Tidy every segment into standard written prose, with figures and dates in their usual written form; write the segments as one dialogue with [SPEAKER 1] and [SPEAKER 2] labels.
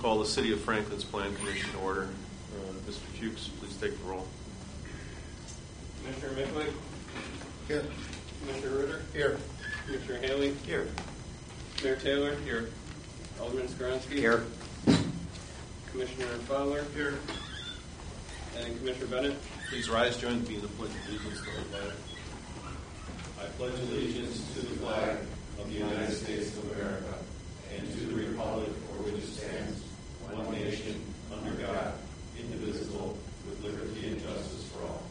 [SPEAKER 1] call the City of Franklin's Plan Commission to order. Mr. Fuchs, please take the roll.
[SPEAKER 2] Commissioner Mickway?
[SPEAKER 3] Here.
[SPEAKER 2] Commissioner Ritter?
[SPEAKER 3] Here.
[SPEAKER 2] Commissioner Haley?
[SPEAKER 3] Here.
[SPEAKER 2] Mayor Taylor? Here. Alderman Skronsky?
[SPEAKER 3] Here.
[SPEAKER 2] Commissioner Fowler?
[SPEAKER 3] Here.
[SPEAKER 2] And Commissioner Bennett?
[SPEAKER 1] Please rise, join me in the pledge of allegiance to the flag.
[SPEAKER 4] I pledge allegiance to the flag of the United States of America and to the republic for which it stands, one nation, under God, indivisible, with liberty and justice for all.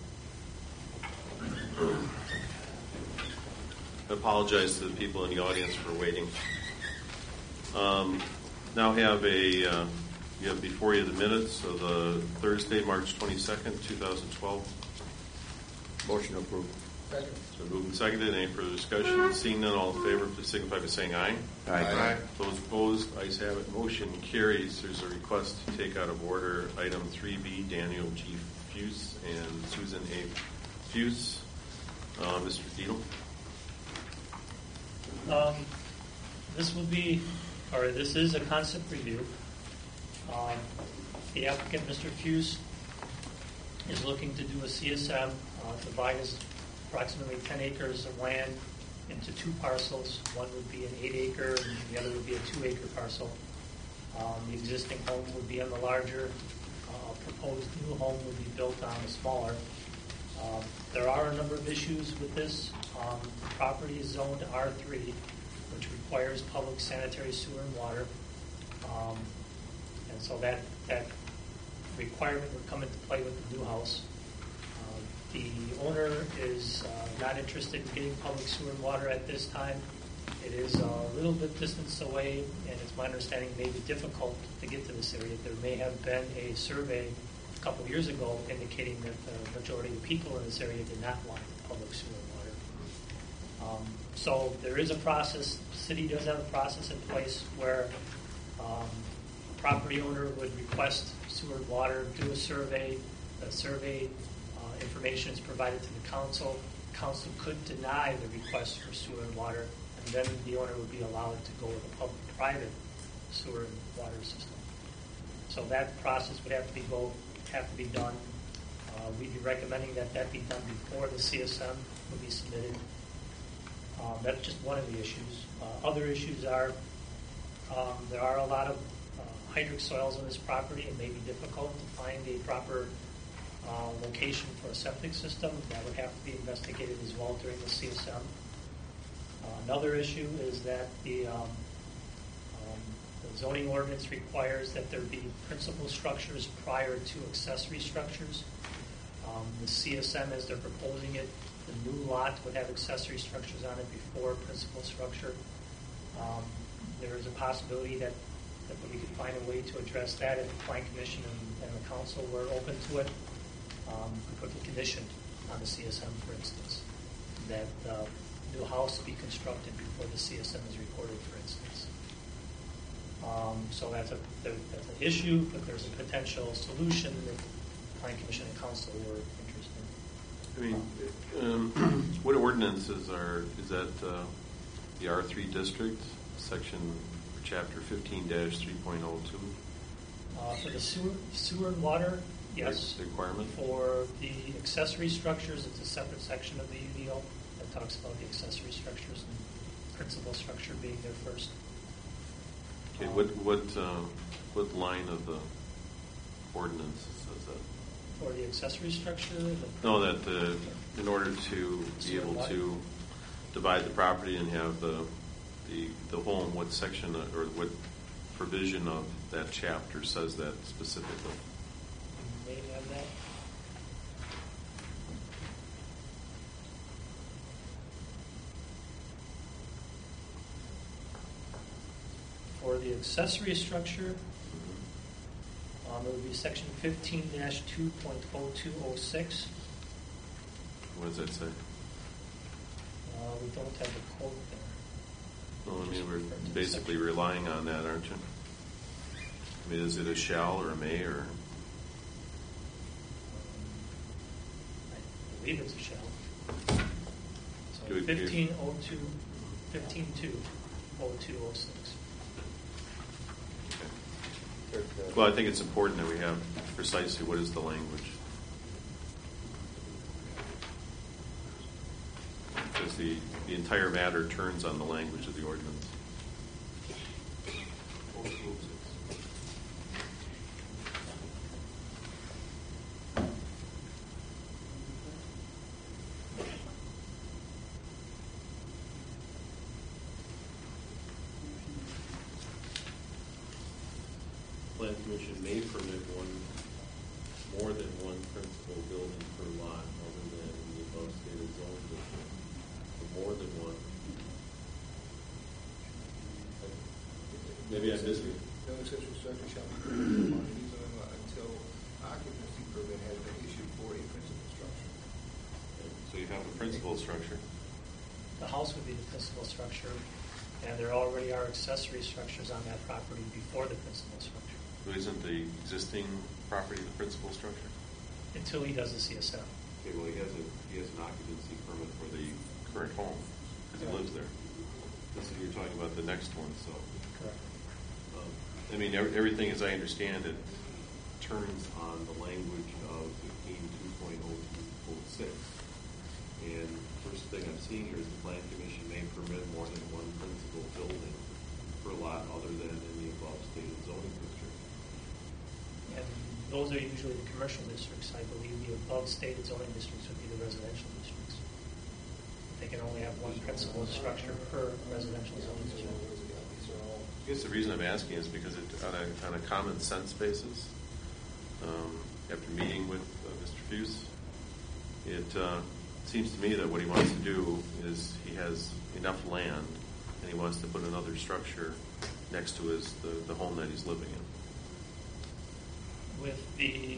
[SPEAKER 1] I apologize to the people in the audience for waiting. Now you have before you the minutes of the Thursday, March 22nd, 2012.
[SPEAKER 3] Motion approved. Second.
[SPEAKER 1] So moved and seconded. Any further discussion? Seeing none, all in favor, please signify by saying aye.
[SPEAKER 3] Aye.
[SPEAKER 1] Those opposed, ayes have it. Motion carries. There's a request to take out of order item 3B, Daniel G. Fuse and Susan A. Fuse. Mr. Diehl.
[SPEAKER 5] This is a concept review. The applicant, Mr. Fuse, is looking to do a CSM, divide his approximately 10 acres of land into two parcels. One would be an 8-acre and the other would be a 2-acre parcel. The existing home would be on the larger. Proposed new home would be built on the smaller. There are a number of issues with this. The property is zoned R3, which requires public sanitary sewer and water. And so that requirement would come into play with the new house. The owner is not interested in getting public sewer and water at this time. It is a little bit distance away, and it's my understanding it may be difficult to get to this area. There may have been a survey a couple of years ago indicating that the majority of the people in this area did not want public sewer and water. So there is a process. The city does have a process in place where a property owner would request sewer and water, do a survey. The survey information is provided to the council. Council could deny the request for sewer and water, and then the owner would be allowed to go with a public-private sewer and water system. So that process would have to be done. We'd be recommending that be done before the CSM would be submitted. That's just one of the issues. Other issues are there are a lot of hydric soils on this property. It may be difficult to find a proper location for a septic system. That would have to be investigated as well during the CSM. Another issue is that the zoning ordinance requires that there be principal structures prior to accessory structures. The CSM, as they're proposing it, the new lot would have accessory structures on it before principal structure. There is a possibility that we could find a way to address that if the Plan Commission and the council were open to it. We put the condition on the CSM, for instance, that the new house be constructed before the CSM is recorded, for instance. So that's an issue, but there's a potential solution if the Plan Commission and council were interested.
[SPEAKER 1] I mean, what ordinances is that the R3 district, section, chapter 15-3.02?
[SPEAKER 5] For the sewer and water, yes.
[SPEAKER 1] The requirement? For
[SPEAKER 5] the accessory structures, it's a separate section of the UDO that talks about the accessory structures and principal structure being there first.
[SPEAKER 1] Okay, what line of the ordinance says that?
[SPEAKER 5] For the accessory structure?
[SPEAKER 1] No, that in order to be able to divide the property and have the home, what section or what provision of that chapter says that specifically?
[SPEAKER 5] You may have that. For the accessory structure, it would be section 15-2.0206.
[SPEAKER 1] What does that say?
[SPEAKER 5] We don't have the quote there.
[SPEAKER 1] Well, I mean, we're basically relying on that, aren't you? I mean, is it a shall or a may or?
[SPEAKER 5] I believe it's a shall. So 15.02, 15.2.0206.
[SPEAKER 1] Okay. Well, I think it's important that we have precisely what is the language. Because the entire matter turns on the language of the ordinance. Plan Commission may permit more than one principal building per lot other than in the above stated zoning district. For more than one. Maybe I missed it.
[SPEAKER 3] No accessory structure shall be permitted on any zoning lot until occupancy permit has been issued for a principal structure.
[SPEAKER 1] So you have a principal structure.
[SPEAKER 5] The house would be the principal structure, and there already are accessory structures on that property before the principal structure.
[SPEAKER 1] So isn't the existing property the principal structure?
[SPEAKER 5] Until he does the CSM.
[SPEAKER 1] Okay, well, he has an occupancy permit for the current home because he lives there. This is, you're talking about the next one, so.
[SPEAKER 5] Correct.
[SPEAKER 1] I mean, everything as I understand it turns on the language of 15.2.026. And first thing I'm seeing here is the Plan Commission may permit more than one principal building per lot other than in the above stated zoning district.
[SPEAKER 5] And those are usually the commercial districts. I believe the above stated zoning districts would be the residential districts. They can only have one principal structure per residential zoning district.
[SPEAKER 1] I guess the reason I'm asking is because on a common sense basis, after meeting with Mr. Fuse, it seems to me that what he wants to do is he has enough land and he wants to put another structure next to the home that he's living in.
[SPEAKER 5] With the,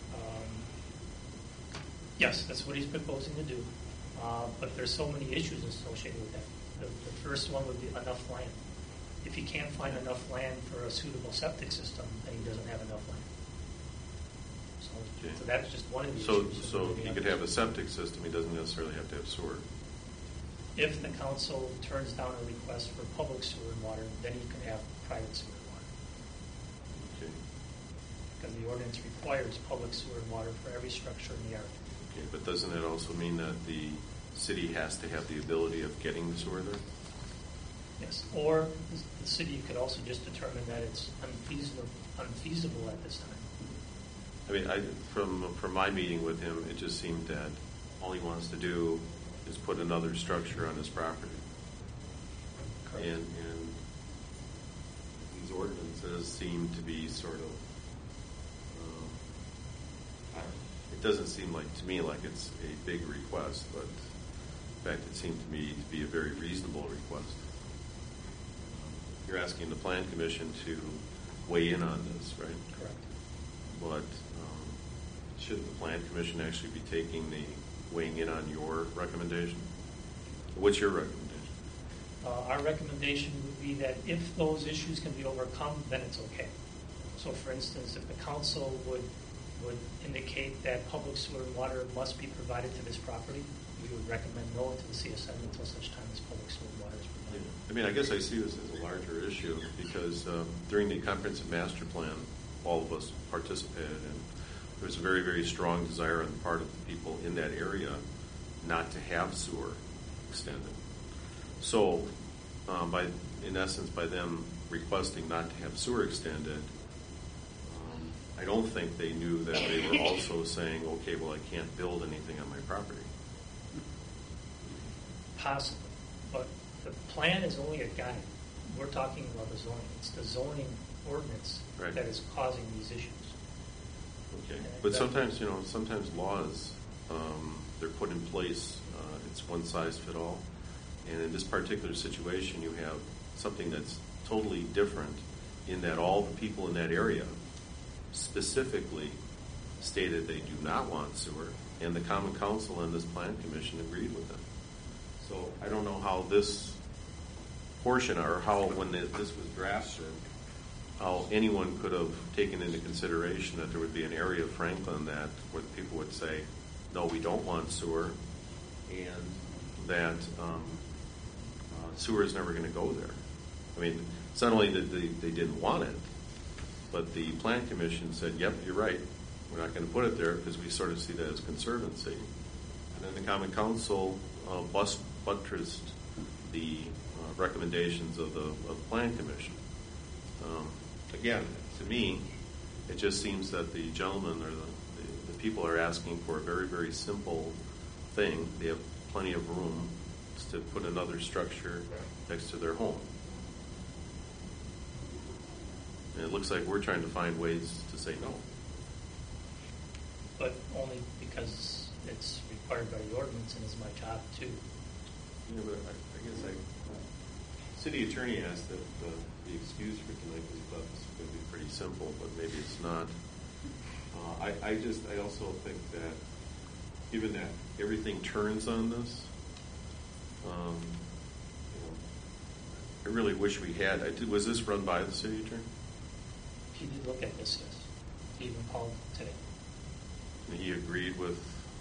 [SPEAKER 5] yes, that's what he's proposing to do. But there's so many issues associated with that. The first one would be enough land. If he can't find enough land for a suitable septic system, then he doesn't have enough land.
[SPEAKER 1] Okay.
[SPEAKER 5] So that's just one of the
[SPEAKER 1] So
[SPEAKER 5] issues.
[SPEAKER 1] he could have a septic system, he doesn't necessarily have to have sewer.
[SPEAKER 5] If the council turns down a request for public sewer and water, then he can have private sewer and water.
[SPEAKER 1] Okay.
[SPEAKER 5] Because the ordinance requires public sewer and water for every structure in the area.
[SPEAKER 1] Okay, but doesn't it also mean that the city has to have the ability of getting the sewer there?
[SPEAKER 5] Yes, or the city could also just determine that it's unfeasible at this time.
[SPEAKER 1] I mean, from my meeting with him, it just seemed that all he wants to do is put another structure on his property.
[SPEAKER 5] Correct.
[SPEAKER 1] And these ordinances seem to be sort of, it doesn't seem like to me like it's a big request, but in fact, it seemed to me to be a very reasonable request. You're asking the Plan Commission to weigh in on this, right?
[SPEAKER 5] Correct.
[SPEAKER 1] But shouldn't the Plan Commission actually be taking the weighing in on your recommendation? What's your recommendation?
[SPEAKER 5] Our recommendation would be that if those issues can be overcome, then it's okay. So, for instance, if the council would indicate that public sewer and water must be provided to this property, we would recommend no to the CSM until such time as public sewer and water is provided.
[SPEAKER 1] I mean, I guess I see this as a larger issue because during the comprehensive master plan, all of us participated, and there was a very, very strong desire on the part of the people in that area not to have sewer extended. So, in essence, by them requesting not to have sewer extended, I don't think they knew that they were also saying, okay, well, I can't build anything on my property.
[SPEAKER 5] Possibly, but the plan is only a guide. We're talking about the zoning. It's the zoning ordinance
[SPEAKER 1] Right.
[SPEAKER 5] that is causing these issues.
[SPEAKER 1] Okay, but sometimes, sometimes laws, they're put in place, it's one size fit all. And in this particular situation, you have something that's totally different in that all the people in that area specifically stated they do not want sewer, and the Common Council and this Plan Commission agreed with them. So I don't know how this portion, or how when this was drafted, how anyone could have taken into consideration that there would be an area of Franklin that where the people would say, no, we don't want sewer, and that sewer is never going to go there. I mean, it's not only that they didn't want it, But the Plan Commission said, yep, you're right. We're not going to put it there because we sort of see that as conservancy. And then the Common Council buttressed the recommendations of the Plan Commission. Again, to me, it just seems that the gentlemen or the people are asking for a very, very simple thing. They have plenty of room to put another structure next to their home. And it looks like we're trying to find ways to say no.
[SPEAKER 5] But only because it's required by the ordinance and it's my job too.
[SPEAKER 1] Yeah, but I guess city attorney asked that be excused for tonight because he thought this was going to be pretty simple, but maybe it's not. I also think that given that everything turns on this, I really wish we had. Was this run by the city attorney?
[SPEAKER 5] He did look at this, yes. He even called today.
[SPEAKER 1] And he agreed with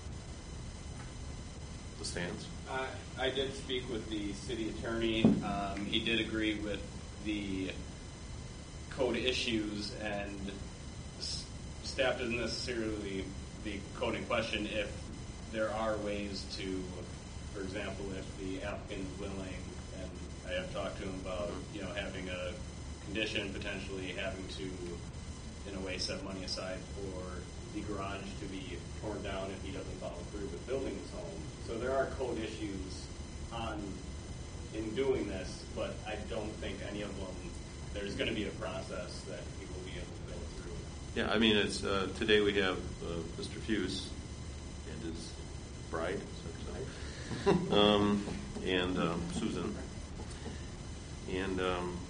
[SPEAKER 1] the stance?
[SPEAKER 2] I did speak with the city attorney. He did agree with the code issues, and staff doesn't necessarily the code in question if there are ways to, for example, if the applicant is willing, and I have talked to him about, having a condition, potentially having to, in a way, set money aside for the garage to be torn down if he doesn't follow through with building his home. So there are code issues in doing this, but I don't think any of them, there's going to be a process that he will be able to go through.
[SPEAKER 1] Yeah, I mean, it's today we have Mr. Fuse and his bride, and Susan. And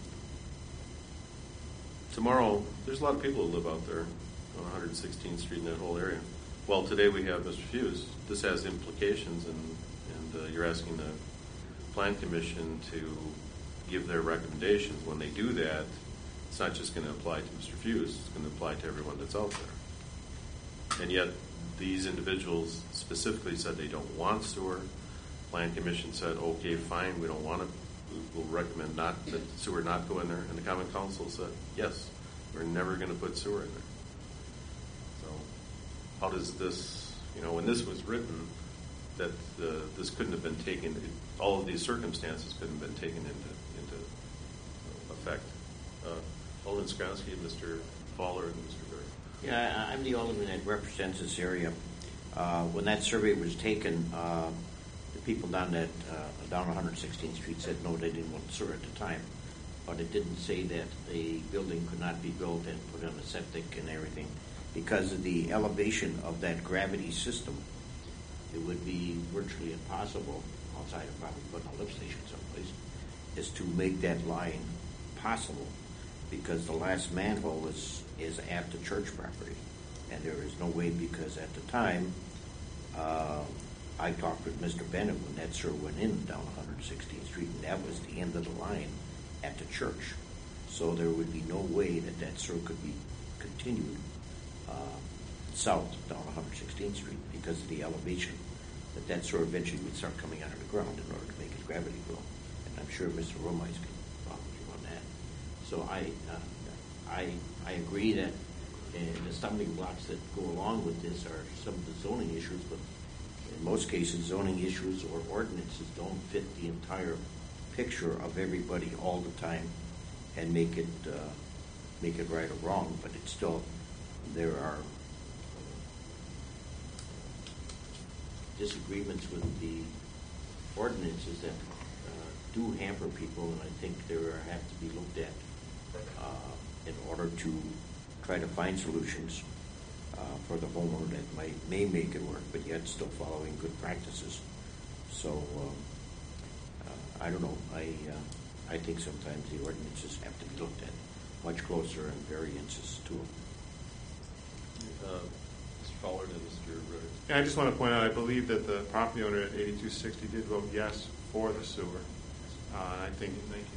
[SPEAKER 1] tomorrow, there's a lot of people who live out there on 116th Street in that whole area. Well, today we have Mr. Fuse. This has implications, and you're asking the Plan Commission to give their recommendations. When they do that, it's not just going to apply to Mr. Fuse, it's going to apply to everyone that's out there. And yet, these individuals specifically said they don't want sewer. Plan Commission said, okay, fine, we don't want it. We'll recommend that sewer not go in there. And the Common Council said, yes, we're never going to put sewer in there. So how does this, when this was written, that this couldn't have been taken, all of these circumstances couldn't have been taken into effect. Alderman Skronsky, Mr. Fowler, and Mr. Berg.
[SPEAKER 6] Yeah, I'm the alderman that represents this area. When that survey was taken, the people down 116th Street said no, they didn't want sewer at the time. But it didn't say that the building could not be built and put on a septic and everything. Because of the elevation of that gravity system, it would be virtually impossible, outside of probably putting a lift station someplace, is to make that line possible. Because the last manhole is at the church property. And there is no way, because at the time, I talked with Mr. Bennett when that sewer went in down 116th Street, and that was the end of the line at the church. So there would be no way that sewer could be continued south down 116th Street because of the elevation. That sewer eventually would start coming out of the ground in order to make its gravity grow. And I'm sure Mr. Romeis can follow you on that. So I agree that the stumbling blocks that go along with this are some of the zoning issues, but in most cases, zoning issues or ordinances don't fit the entire picture of everybody all the time and make it right or wrong. But it's still, there are disagreements with the ordinances that do hamper people, and I think there have to be looked at in order to try to find solutions for the homeowner that may make it work, but yet still following good practices. So I don't know. I think sometimes the ordinances have to be looked at much closer and variances to them.
[SPEAKER 1] Mr. Fowler and Mr. Ritter.
[SPEAKER 7] Yeah, I just want to point out, I believe that the property owner at 8260 did vote yes for the sewer. I think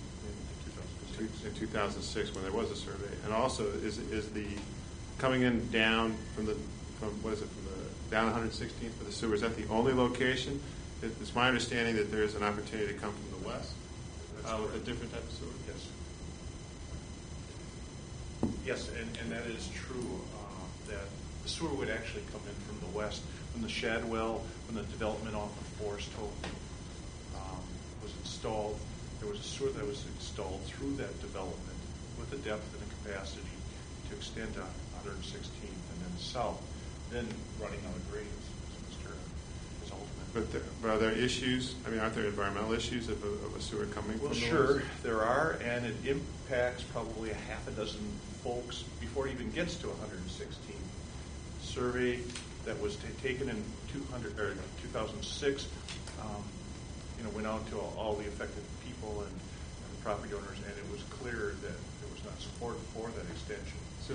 [SPEAKER 7] in 2006 when there was a survey. And also, is the coming in down from down 116th for the sewer, is that the only location? It's my understanding that there is an opportunity to come from the west with a different type of sewer. Yes.
[SPEAKER 8] Yes, and that is true, that the sewer would actually come in from the west. When the Shadwell, when the development off of Forest Hope was installed, there was a sewer that was installed through that development with a depth and a capacity to extend to 116th and then south, then running out of grades, as Mr. is ultimate.
[SPEAKER 7] But are there issues, I mean, aren't there environmental issues of a sewer coming
[SPEAKER 8] Well,
[SPEAKER 7] from the
[SPEAKER 8] sure,
[SPEAKER 7] west?
[SPEAKER 8] there are, and it impacts probably a half a dozen folks before it even gets to 116. Survey that was taken in 2006, went out to all the affected people and property owners, and it was clear that there was not support for that extension.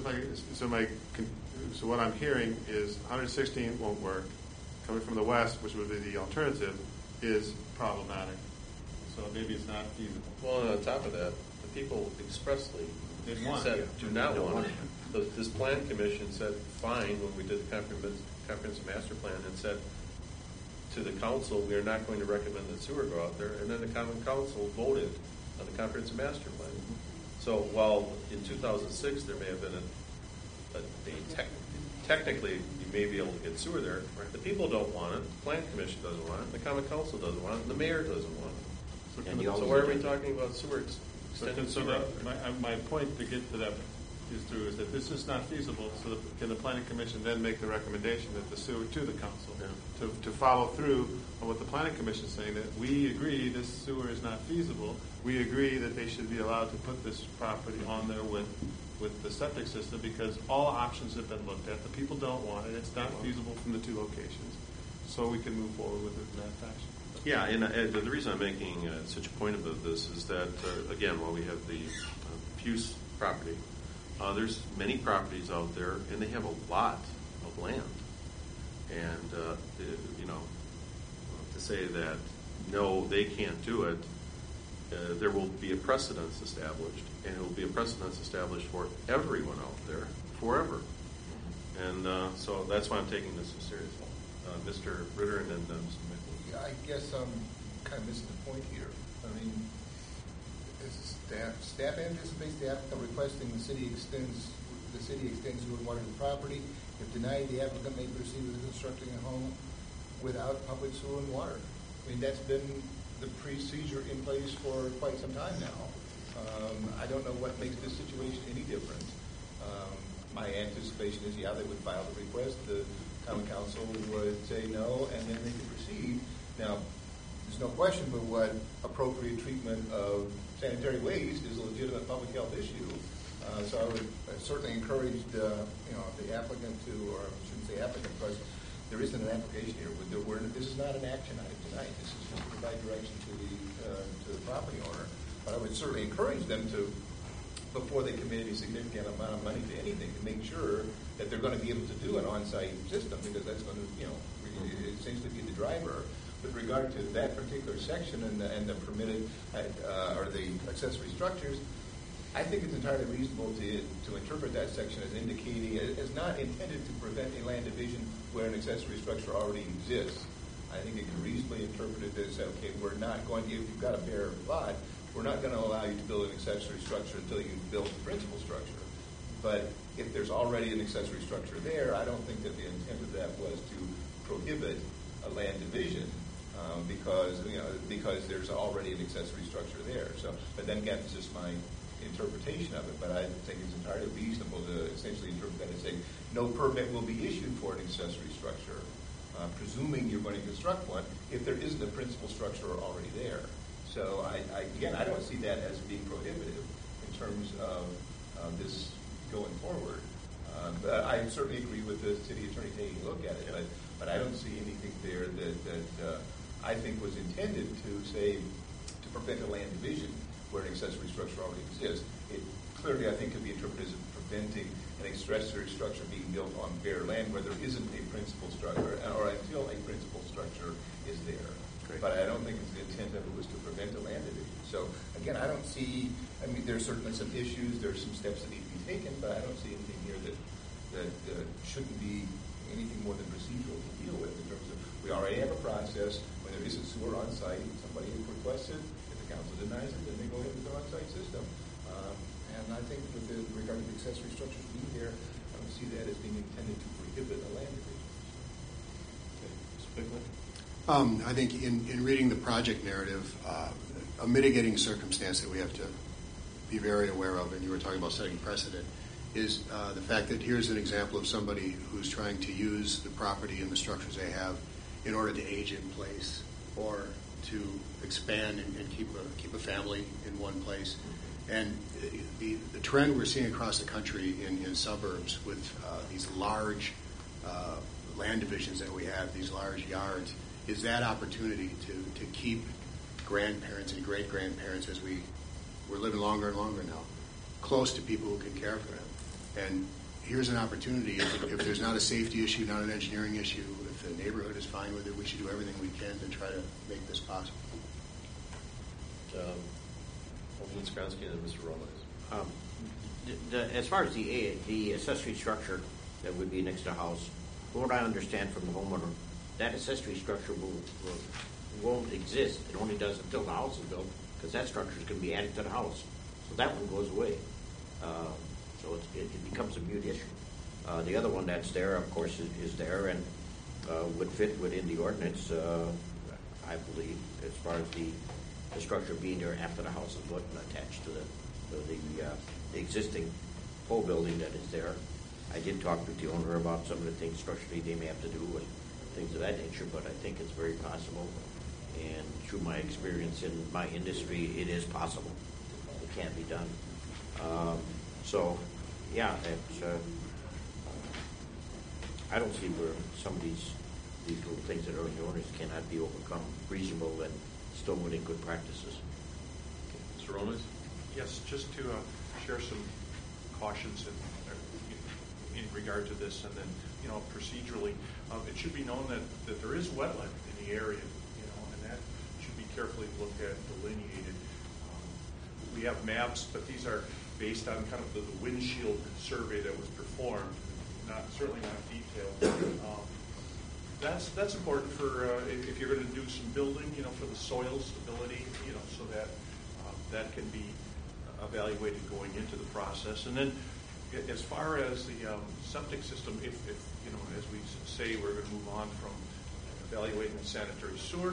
[SPEAKER 7] So what I'm hearing is 116 won't work. Coming from the west, which would be the alternative, is problematic. So maybe it's not feasible.
[SPEAKER 1] Well, and on top of that, the people expressly
[SPEAKER 7] Didn't want
[SPEAKER 1] said,
[SPEAKER 7] it.
[SPEAKER 1] do not want it. So this plan commission said, fine, when we did the comprehensive master plan, and said to the council, we are not going to recommend that sewer go out there. And then the common council voted on the comprehensive master plan. So while in 2006 there may have been technically you may be able to get sewer there, the people don't want it, the plan commission doesn't want it, the common council doesn't want it, and the mayor doesn't want it. So why are we talking about sewer extended
[SPEAKER 7] So
[SPEAKER 1] sewer out there?
[SPEAKER 7] my point to get to that is that this is not feasible, so can the planning commission then make the recommendation that the sewer to the council to follow through on what the planning commission is saying, that we agree this sewer is not feasible, we agree that they should be allowed to put this property on there with the septic system because all options have been looked at, the people don't want it, it's not feasible from the two locations, so we can move forward with it in that fashion.
[SPEAKER 1] Yeah, and the reason I'm making such a point about this is that, again, while we have the Fuse property, there's many properties out there, and they have a lot of land. And, to say that, no, they can't do it, there will be a precedence established, and it will be a precedence established for everyone out there forever. And so that's why I'm taking this so seriously. Mr. Ritter and then Mr. Michael.
[SPEAKER 3] Yeah, I guess I'm kind of missing the point here. I mean, staff anticipates the applicant requesting the city extends sewer and water to the property. If denied, the applicant may proceed with constructing a home without public sewer and water. I mean, that's been the procedure in place for quite some time now. I don't know what makes this situation any different. My anticipation is, they would file the request. The common council would say no, and then they could proceed. Now, there's no question but what appropriate treatment of sanitary waste is a legitimate public health issue. So I would certainly encourage the applicant to, or I shouldn't say applicant, because there isn't an application here. This is not an action item tonight. This is just to provide direction to the property owner. But I would certainly encourage them to, before they commit any significant amount of money to anything, to make sure that they're going to be able to do an on-site system, because that's going to, essentially be the driver. With regard to that particular section and the permitted or the accessory structures, I think it's entirely reasonable to interpret that section as indicating, as not intended to prevent a land division where an accessory structure already exists. I think it can reasonably interpret it as, okay, we're not going to, if you've got a bare lot, we're not going to allow you to build an accessory structure until you build the principal structure. But if there's already an accessory structure there, I don't think that the intent of that was to prohibit a land division because there's already an accessory structure there. So, but then again, it's just my interpretation of it. But I think it's entirely reasonable to essentially interpret that as saying no permit will be issued for an accessory structure, presuming you're going to construct one if there isn't a principal structure already there. So I don't see that as being prohibitive in terms of this going forward. But I certainly agree with the city attorney taking a look at it, but I don't see anything there that I think was intended to prevent a land division where an accessory structure already exists. It clearly, I think, could be interpreted as preventing an accessory structure being built on bare land where there isn't a principal structure, or until a principal structure is there. Great. But I don't think the intent of it was to prevent a land division. So again, I don't see. I mean, there's certainly some issues. There's some steps that need to be taken, but I don't see anything here that shouldn't be anything more than procedural to deal with. In terms of, we already have a process. When there isn't sewer on site, somebody requests it. If the council denies it, then they go ahead with the on-site system. And I think with regard to the accessory structures being there, I don't see that as being intended to prohibit a land division.
[SPEAKER 9] I think in reading the project narrative, a mitigating circumstance that we have to be very aware of, and you were talking about setting precedent, is the fact that here's an example of somebody who's trying to use the property and the structures they have in order to age in place or to expand and keep a family in one place. And the trend we're seeing across the country in suburbs with these large land divisions that we have, these large yards, is that opportunity to keep grandparents and great-grandparents, as we're living longer and longer now, close to people who can care for them. And here's an opportunity. If there's not a safety issue, not an engineering issue, if the neighborhood is fine with it, we should do everything we can to try to make this possible.
[SPEAKER 1] Alderman Skronsky and Mr. Robles.
[SPEAKER 6] As far as the accessory structure that would be next to a house, from what I understand from the homeowner, that accessory structure won't exist. It only does until the house is built, because that structure is going to be added to the house. So that one goes away. So it becomes a mute issue. The other one that's there, of course, is there and would fit within the ordinance, I believe, as far as the structure being there after the house is built and attached to the existing pole building that is there. I did talk with the owner about some of the things structurally they may have to do and things of that nature, but I think it's very possible. And through my experience in my industry, it is possible. It can be done. So, yeah, it's, I don't see where some of these little things that are in the ordinance cannot be overcome, reasonable and still within good practices.
[SPEAKER 1] Mr. Robles?
[SPEAKER 8] Yes, just to share some cautions in regard to this, and then, procedurally, it should be known that there is wetland in the area, and that should be carefully looked at, delineated. We have maps, but these are based on kind of the windshield survey that was performed, certainly not detailed. That's important for if you're going to do some building, for the soil stability, so that that can be evaluated going into the process. And then, as far as the septic system, if as we say, we're going to move on from evaluating the sanitary sewer,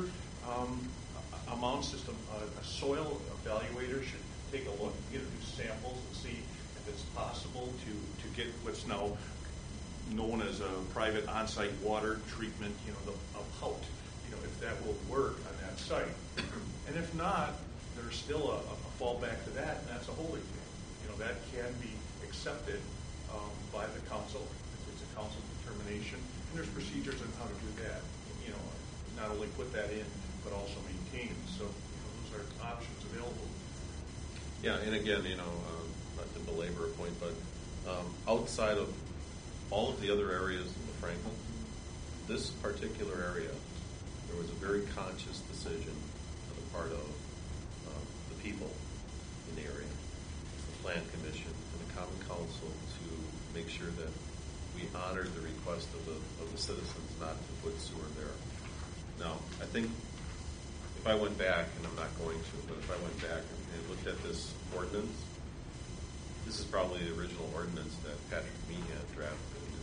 [SPEAKER 8] a mound system, a soil evaluator should take a look, do samples and see if it's possible to get what's now known as a private on-site water treatment, a POUT, if that will work on that site. And if not, there's still a fallback to that, and that's a holding tank. That can be accepted by the council. It's a council determination, and there's procedures on how to do that. Not only put that in, but also maintain. So those are options available.
[SPEAKER 1] Yeah, and again, not to belabor a point, but outside of all of the other areas in the Franklin, this particular area, there was a very conscious decision on the part of the people in the area, the Plan Commission, and the Common Council to make sure that we honored the request of the citizens not to put sewer there. Now, I think if I went back, and I'm not going to, but if I went back and looked at this ordinance, this is probably the original ordinance that Patrick Meehan drafted.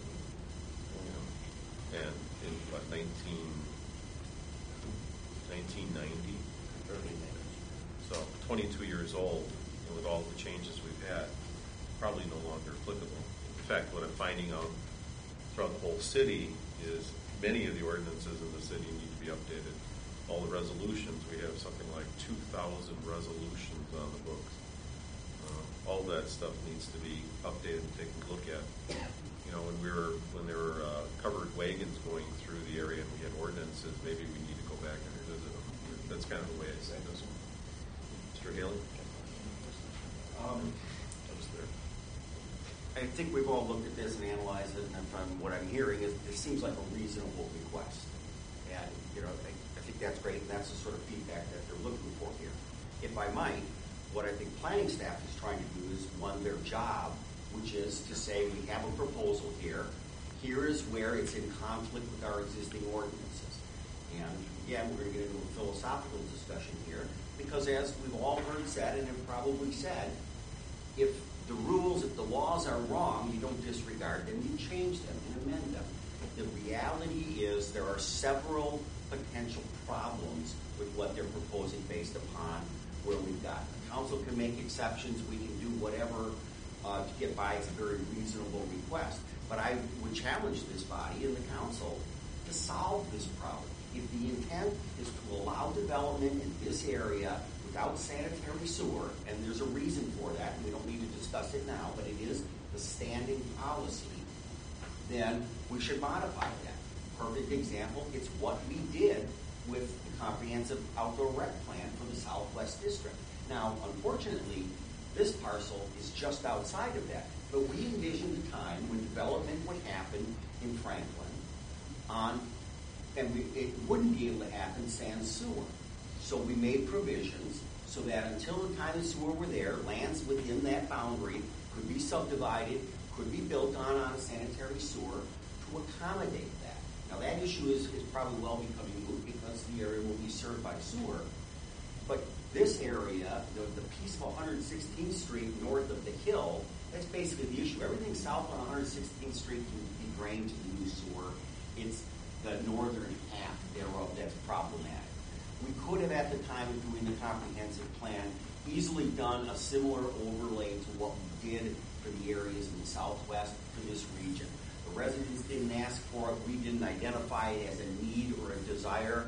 [SPEAKER 1] And in what, 1990? So 22 years old, and with all the changes we've had, probably no longer applicable. In fact, what I'm finding out throughout the whole city is many of the ordinances in the city need to be updated. All the resolutions, we have something like 2,000 resolutions on the books. All that stuff needs to be updated and taken a look at. When there were covered wagons going through the area and we had ordinances, maybe we need to go back and revisit them. That's kind of the way I see this one. Mr. Haley?
[SPEAKER 10] I think we've all looked at this and analyzed it, and from what I'm hearing is it seems like a reasonable request. And, I think that's great, and that's the sort of feedback that they're looking for here. If I might, what I think planning staff is trying to do is, one, their job, which is to say we have a proposal here. Here is where it's in conflict with our existing ordinances. And again, we're going to get into a philosophical discussion here, because as we've all heard said and have probably said, if The rules, if the laws are wrong, you don't disregard them, you change them and amend them. The reality is there are several potential problems with what they're proposing based upon where we've got. The council can make exceptions, we can do whatever to get by. It's a very reasonable request. But I would challenge this body and the council to solve this problem. If the intent is to allow development in this area without sanitary sewer, and there's a reason for that, and we don't need to discuss it now, but it is the standing policy, then we should modify that. Perfect example, it's what we did with the comprehensive outdoor rec plan for the Southwest District. Now, unfortunately, this parcel is just outside of that, but we envisioned a time when development would happen in Franklin it wouldn't be able to happen sans sewer. So we made provisions so that until the time the sewer were there, lands within that boundary could be subdivided, could be built on a sanitary sewer to accommodate that. Now that issue is probably well becoming moot because the area will be served by sewer. But this area, the piece of 116th Street north of the hill, that's basically the issue. Everything south on 116th Street can be drained to the new sewer. It's the northern half thereof that's problematic. We could have, at the time of doing the comprehensive plan, easily done a similar overlay to what we did for the areas in the Southwest for this region. The residents didn't ask for it. We didn't identify it as a need or a desire.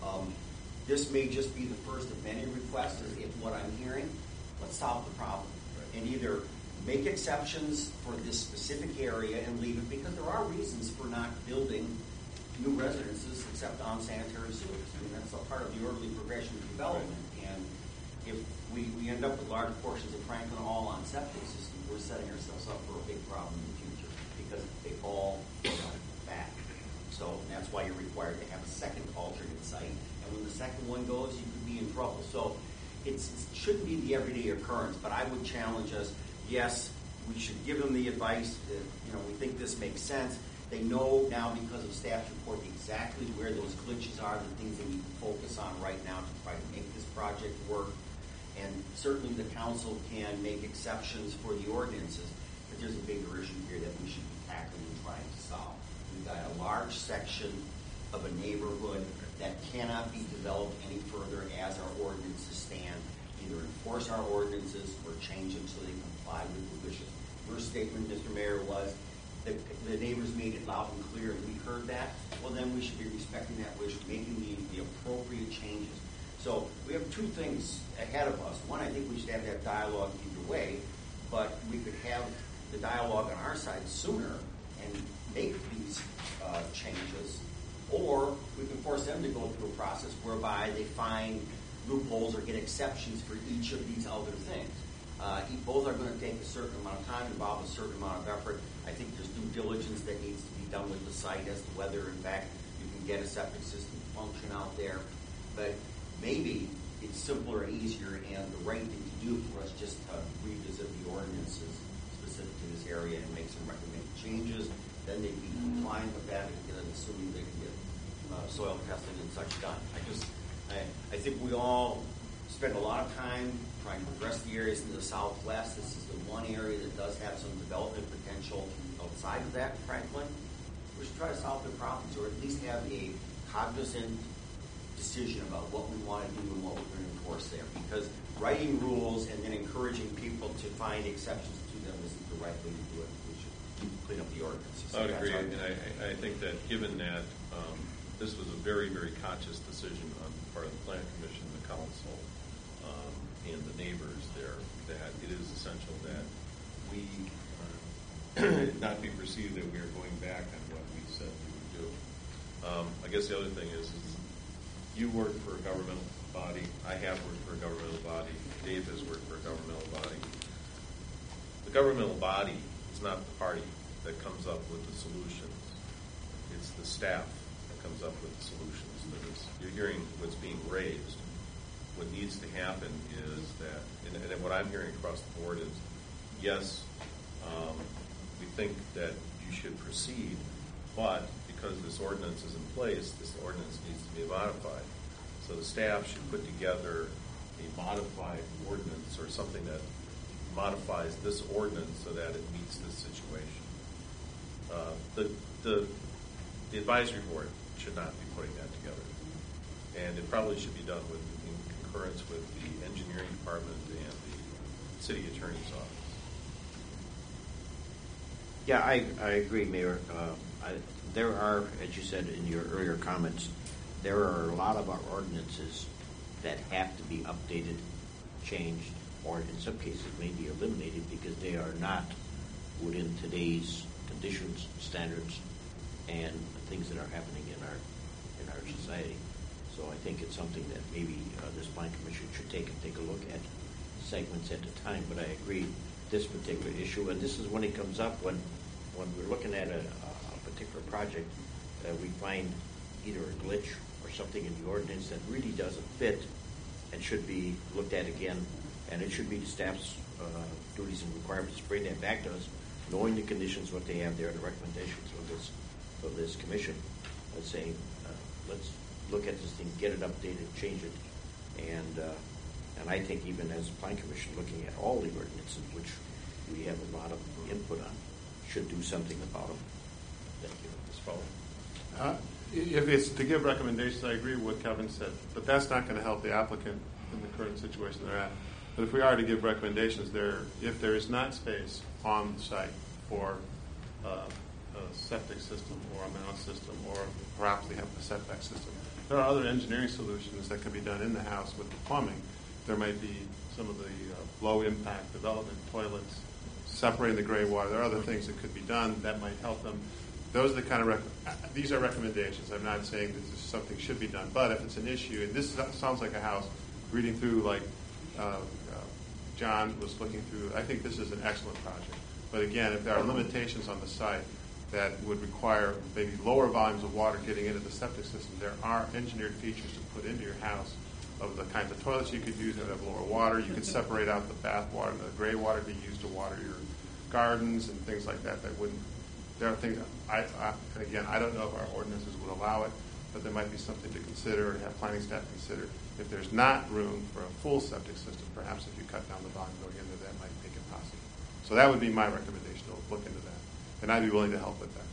[SPEAKER 10] This may just be the first of many requests, if what I'm hearing. Let's solve the problem. And either make exceptions for this specific area and leave it, because there are reasons for not building new residences except on sanitary sewers. I mean, that's a part of the orderly progression of development. And if we end up with large portions of Franklin all on septic systems, we're setting ourselves up for a big problem in the future because they all back. So that's why you're required to have a second alternate site. And when the second one goes, you could be in trouble. So it shouldn't be the everyday occurrence, but I would challenge us. Yes, we should give them the advice that, we think this makes sense. They know now because of staff's report exactly where those glitches are, the things they need to focus on right now to try to make this project work. And certainly the council can make exceptions for the ordinances, but there's a bigger issue here that we should be tackling and trying to solve. We've got a large section of a neighborhood that cannot be developed any further as our ordinances stand. Either enforce our ordinances or change them so they comply with the wishes. Your statement, Mr. Mayor, was that the neighbors made it loud and clear and we heard that. Well, then we should be respecting that wish, making the appropriate changes. So we have two things ahead of us. One, I think we should have that dialogue either way, but we could have the dialogue on our side sooner and make these changes, or we can force them to go through a process whereby they find loopholes or get exceptions for each of these other things. Both are going to take a certain amount of time, involve a certain amount of effort. I think there's due diligence that needs to be done with the site as to whether, in fact, you can get a septic system to function out there. But maybe it's simpler and easier and the right thing to do for us just to revisit the ordinances specific to this area and make some recommended changes. Then they'd be compliant with that, and assuming they can get soil testing and such done. I think we all spend a lot of time trying to address the areas in the Southwest. This is the one area that does have some development potential outside of that, Franklin. We should try to solve the problems, or at least have a cognizant decision about what we want to do and what we're going to enforce there. Because writing rules and then encouraging people to find exceptions to them isn't the right way to do it. We should clean up the ordinances.
[SPEAKER 1] I would agree, and I think that given that this was a very, very conscious decision on the part of the Plan Commission, the council, and the neighbors there, that it is essential that we not be perceived that we are going back on what we said we would do. I guess the other thing is you work for a governmental body. I have worked for a governmental body. Dave has worked for a governmental body. The governmental body is not the party that comes up with the solutions. It's the staff that comes up with the solutions to this. You're hearing what's being raised. What needs to happen is that, and what I'm hearing across the board is, yes, we think that you should proceed, but because this ordinance is in place, this ordinance needs to be modified. So the staff should put together a modified ordinance or something that modifies this ordinance so that it meets this situation. The advisory board should not be putting that together. And it probably should be done in concurrence with the engineering department and the city attorney's office.
[SPEAKER 6] Yeah, I agree, Mayor. There are, as you said in your earlier comments, there are a lot of our ordinances that have to be updated, changed, or in some cases maybe eliminated because they are not within today's conditions, standards, and things that are happening in our society. So I think it's something that maybe this plan commission should take a look at segments at a time. But I agree, this particular issue, and this is when it comes up when we're looking at a particular project, we find either a glitch or something in the ordinance that really doesn't fit and should be looked at again. And it should be the staff's duties and requirements to bring that back to us, knowing the conditions, what they have there, the recommendations of this commission. Let's say, let's look at this thing, get it updated, change it, and I think even as a plan commission, looking at all the ordinances, which we have a lot of input on, should do something about them. Thank you. Ms. Fowler.
[SPEAKER 7] If it's to give recommendations, I agree with what Kevin said, but that's not going to help the applicant in the current situation they're at. But if we are to give recommendations, if there is not space on the site for a septic system or a mound system, or perhaps they have a setback system, there are other engineering solutions that can be done in the house with the plumbing. There might be some of the low-impact development toilets, separating the gray water. There are other things that could be done that might help them. Those are the kind of these are recommendations. I'm not saying that this is something should be done, but if it's an issue, and this sounds like a house, reading through like John was looking through, I think this is an excellent project. But again, if there are limitations on the site that would require maybe lower volumes of water getting into the septic system, there are engineered features to put into your house of the kinds of toilets you could use that have lower water. You could separate out the bath water and the gray water to be used to water your gardens and things like that. There are things, again, I don't know if our ordinances would allow it, but there might be something to consider and have planning staff consider. If there's not room for a full septic system, perhaps if you cut down the volume going into that might make it possible. So that would be my recommendation, to look into that. And I'd be willing to help with that.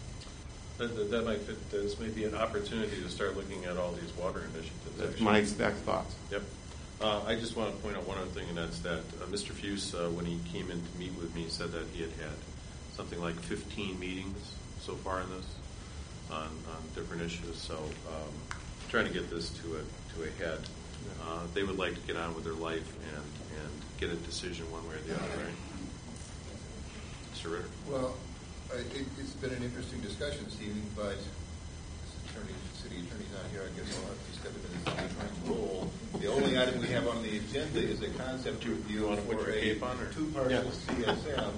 [SPEAKER 1] That might fit. This may be an opportunity to start looking at all these water initiatives.
[SPEAKER 7] That's my exact thoughts.
[SPEAKER 1] Yep. I just want to point out one other thing, and that's that Mr. Fuse, when he came in to meet with me, said that he had something like 15 meetings so far in this on different issues. So trying to get this to a head. They would like to get on with their life and get a decision one way or the other, right? Mr. Ritter.
[SPEAKER 3] Well, it's been an interesting discussion this evening, but city attorney's not here. I guess I'll have to step into the city attorney's role. The only item we have on the agenda is a concept review for a two-parcel CSM.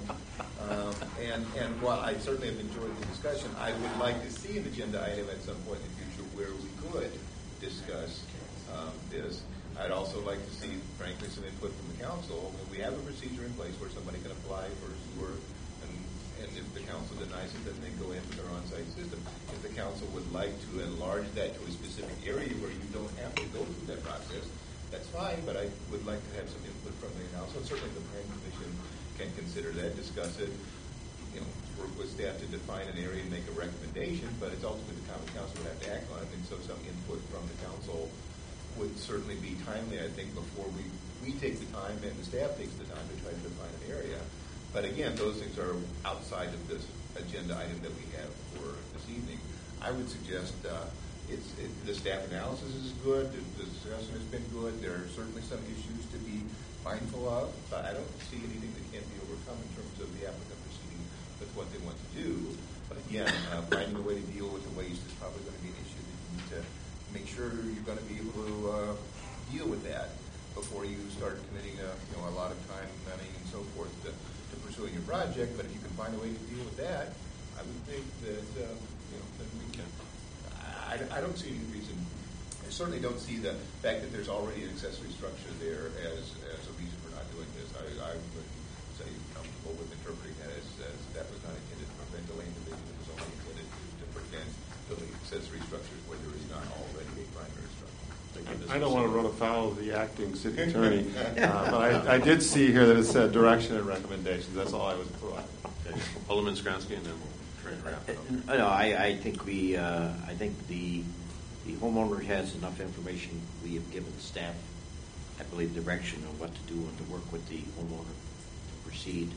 [SPEAKER 3] And while I certainly have enjoyed the discussion, I would like to see an agenda item at some point in the future where we could discuss this. I'd also like to see, frankly, some input from the council. We have a procedure in place where somebody can apply for sewer, and if the council denies it, then they go in with their on-site system. If the council would like to enlarge that to a specific area where you don't have to go through that process, that's fine, but I would like to have some input from the council. Certainly the Plan Commission can consider that, discuss it, work with staff to define an area and make a recommendation, but it's ultimately the common council would have to act on it, and so some input from the council would certainly be timely, I think, before we take the time and the staff takes the time to try to define an area. But again, those things are outside of this agenda item that we have for this evening. I would suggest the staff analysis is good, the discussion has been good, there are certainly some issues to be mindful of, but I don't see anything that can't be overcome in terms of the applicant proceeding with what they want to do. But again, finding a way to deal with the waste is probably going to be an issue that you need to make sure you're going to be able to deal with that before you start committing a lot of time, money, and so forth to pursuing your project. But if you can find a way to deal with that, I would think that that we can. I don't see any reason. I certainly don't see the fact that there's already an accessory structure there as a reason for not doing this. I would say comfortable with interpreting that as that was not intended to prevent the land division. It was only intended to prevent building accessory structures where there is not already a primary structure.
[SPEAKER 7] I I don't want to run afoul of the acting city attorney, but I did see here that it said direction and recommendations. That's all I was providing.
[SPEAKER 1] Okay. Alderman Skronsky, and then we'll try and wrap it up.
[SPEAKER 6] No, I think I think the homeowner has enough information. We have given staff, I believe, direction on what to do and to work with the homeowner to proceed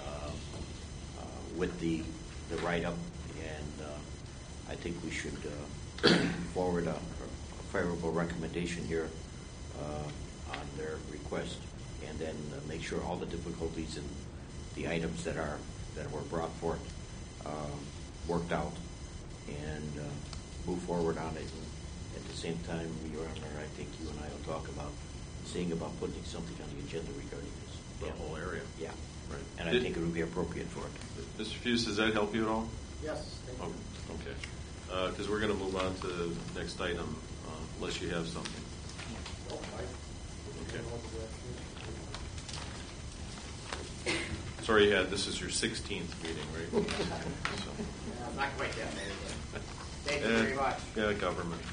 [SPEAKER 6] with the write-up, and I think we should forward a favorable recommendation here on their request, and then make sure all the difficulties and the items that were brought forth worked out, and move forward on it. And at the same time, Your Honor, I think you and I will talk about seeing about putting something on the agenda regarding this.
[SPEAKER 1] The whole area.
[SPEAKER 6] Yeah.
[SPEAKER 1] Right.
[SPEAKER 6] And I think it would be appropriate for it.
[SPEAKER 1] Mr. Fuse, does that help you at all?
[SPEAKER 3] Yes, thank you.
[SPEAKER 1] Oh, okay. Because we're going to move on to the next item, unless you have something. Okay. Sorry, this is your 16th meeting, right? So.
[SPEAKER 10] Not quite that many, but thank you very much.
[SPEAKER 1] Yeah, government.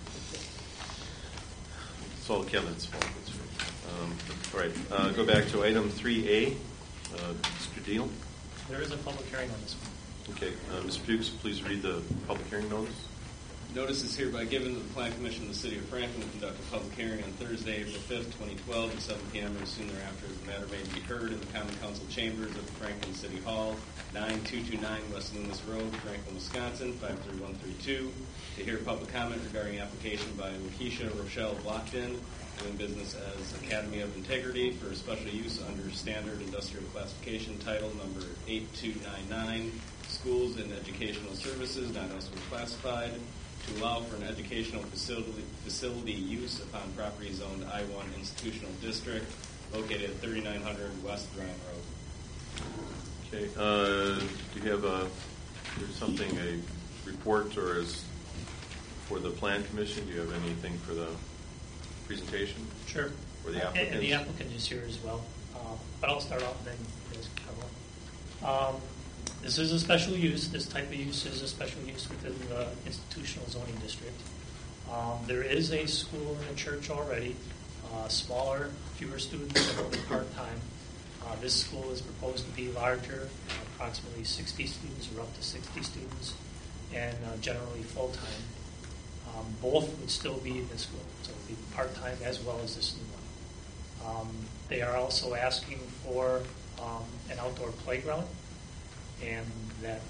[SPEAKER 1] It's all Kevin's fault. All right, go back to item 3A. Mr. Deal.
[SPEAKER 5] There is a public hearing on this one.
[SPEAKER 1] Okay, Ms. Fuchs, please read the public hearing notice.
[SPEAKER 2] Notice is hereby given to the Plan Commission of the City of Franklin to conduct a public hearing on Thursday, April 5th, 2012, at 7 p.m. or soon thereafter, as the matter may be heard in the Common Council chambers of the Franklin City Hall, 9229 West Loomis Road, Franklin, Wisconsin, 53132, to hear public comment regarding application by Lakeisha Rochelle Blockton, doing business as Academy of Integrity for special use under Standard Industrial Classification Title number 8299, Schools and Educational Services, not elsewhere classified, to allow for an educational facility use upon property zoned I-1 institutional district located at 3900 West Ryan Road.
[SPEAKER 1] Okay, do you have a report or is for the Plan Commission? Do you have anything for the presentation?
[SPEAKER 5] Sure.
[SPEAKER 1] Or the applicant?
[SPEAKER 5] And the applicant is here as well. But I'll start off and then you guys can cover it. This is a special use. This type of use is a special use within the institutional zoning district. There is a school and a church already, smaller, fewer students, and only part-time. This school is proposed to be larger, approximately 60 students or up to 60 students, and generally full-time. Both would still be in the school, so it would be part-time as well as this new one. They are also asking for an outdoor playground, and that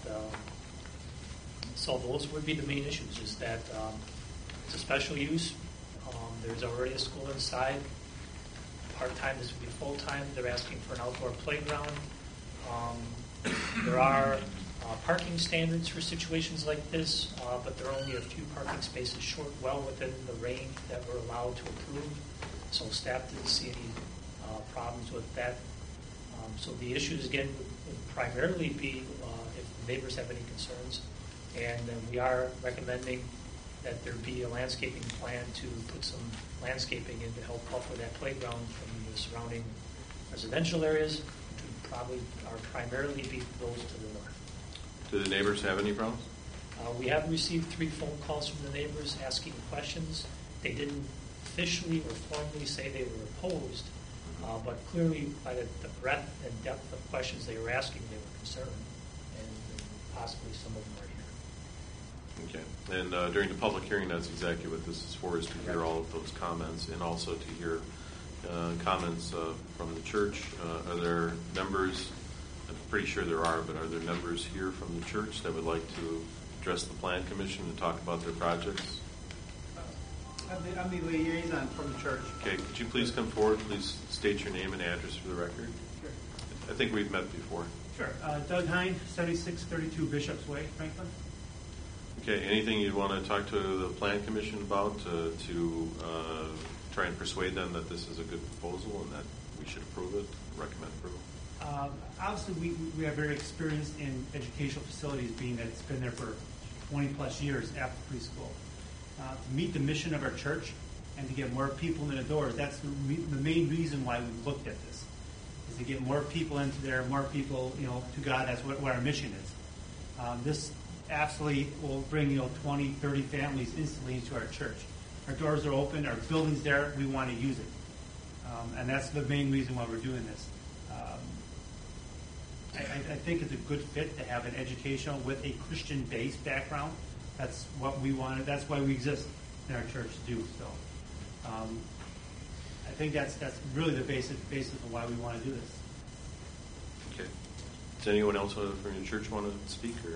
[SPEAKER 5] so those would be the main issues, is that it's a special use. There's already a school inside. Part-time, this would be full-time. They're asking for an outdoor playground. There are parking standards for situations like this, but there are only a few parking spaces short, well within the range that we're allowed to approve. So staff didn't see any problems with that. So the issues, again, would primarily be if the neighbors have any concerns. And then we are recommending that there be a landscaping plan to put some landscaping in to help buffer that playground from the surrounding residential areas, which would probably primarily be those to the north.
[SPEAKER 1] Do the neighbors have any problems?
[SPEAKER 5] We have received 3 phone calls from the neighbors asking questions. They didn't officially or formally say they were opposed, but clearly by the breadth and depth of questions they were asking, they were concerned, and possibly some of them are here.
[SPEAKER 1] Okay. And during the public hearing, that's exactly what this is for, is to hear all of those comments and also to hear comments from the church. Are there members, I'm pretty sure there are, but are there members here from the church that would like to address the Plan Commission and talk about their projects?
[SPEAKER 11] I'm the liaison from the church.
[SPEAKER 1] Okay, could you please come forward? Please state your name and address for the record.
[SPEAKER 11] Sure.
[SPEAKER 1] I think we've met before.
[SPEAKER 11] Sure. Doug Hine, 7632 Bishop's Way, Franklin.
[SPEAKER 1] Okay, anything you'd want to talk to the Plan Commission about to try and persuade them that this is a good proposal and that we should approve it, recommend approval?
[SPEAKER 11] Obviously, we are very experienced in educational facilities, being that it's been there for 20 plus years after preschool. To meet the mission of our church and to get more people in the doors, that's the main reason why we looked at this, is to get more people into there, more people, to God. That's what our mission is. This absolutely will bring 20, 30 families instantly into our church. Our doors are open, our building's there, we want to use it. And that's the main reason why we're doing this. I think it's a good fit to have an educational with a Christian-based background. That's what we wanted. That's why we exist in our church to do. So I think that's really the basis of why we want to do this.
[SPEAKER 1] Okay. Does anyone else from your church want to speak? Or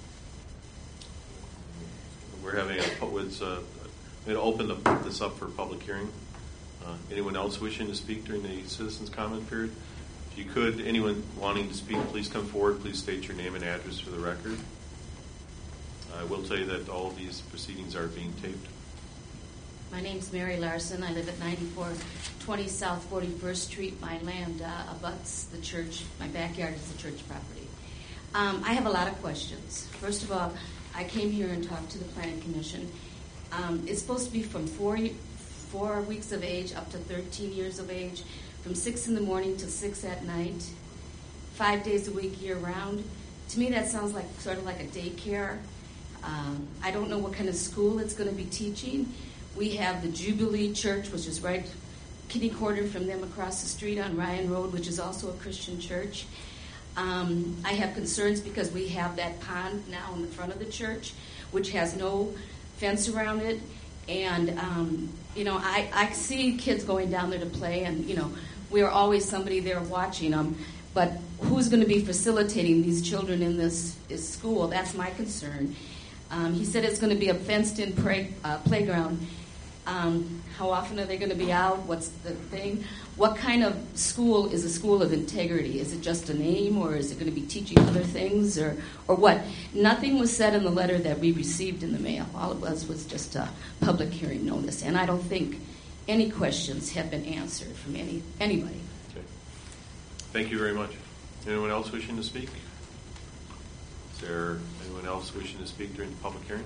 [SPEAKER 1] we're having we're going to open this up for public hearing. Anyone else wishing to speak during the citizens' comment period? If you could, anyone wanting to speak, please come forward. Please state your name and address for the record. I will tell you that all of these proceedings are being taped.
[SPEAKER 12] My name's Mary Larson. I live at 9420 South 41st Street. My land abuts the church. My backyard is the church property. I have a lot of questions. First of all, I came here and talked to the Planning Commission. It's supposed to be from 4 weeks of age up to 13 years of age, from 6 in the morning to 6 at night, 5 days a week, year-round. To me, that sounds like sort of like a daycare. I don't know what kind of school it's going to be teaching. We have the Jubilee Church, which is right kitty-corner from them across the street on Ryan Road, which is also a Christian church. I have concerns because we have that pond now in the front of the church, which has no fence around it. And, I see kids going down there to play, and, we are always somebody there watching them. But who's going to be facilitating these children in this school? That's my concern. He said it's going to be a fenced-in playground. How often are they going to be out? What's the thing? What kind of school is a school of integrity? Is it just a name, or is it going to be teaching other things, or what? Nothing was said in the letter that we received in the mail. All it was just a public hearing notice, and I don't think any questions have been answered from anybody.
[SPEAKER 1] Okay. Thank you very much. Anyone else wishing to speak? Is there anyone else wishing to speak during the public hearing?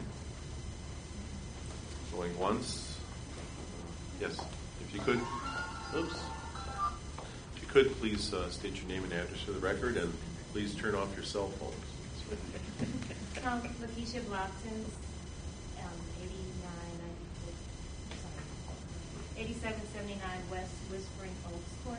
[SPEAKER 1] Going once? Yes, if you could. Oops. If you could, please state your name and address for the record, and please turn off your cell phones.
[SPEAKER 13] Lakeisha Blockton, 8779 West Whispering Oaks Court,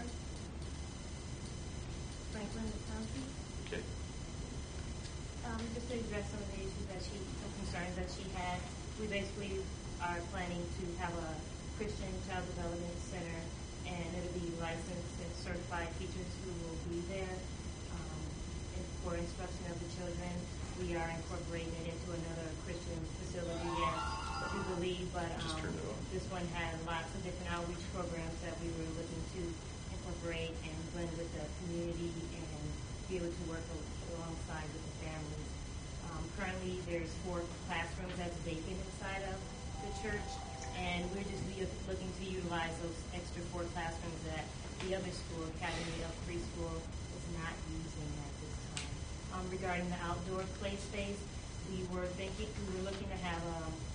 [SPEAKER 13] Franklin County.
[SPEAKER 1] Okay.
[SPEAKER 13] Just to address some of the concerns that she had, we basically are planning to have a Christian Child Development Center, and it'll be licensed and certified teachers who will be there for instruction of the children. We are incorporating it into another Christian facility, yes, we believe, but this one had lots of different outreach programs that we were looking to incorporate and blend with the community and be able to work alongside with the families. Currently, there's 4 classrooms that's vacant inside of the church, and we're just looking to utilize those extra 4 classrooms that the other school, Academy of Preschool, is not using at this time. Regarding the outdoor play space, we were looking to have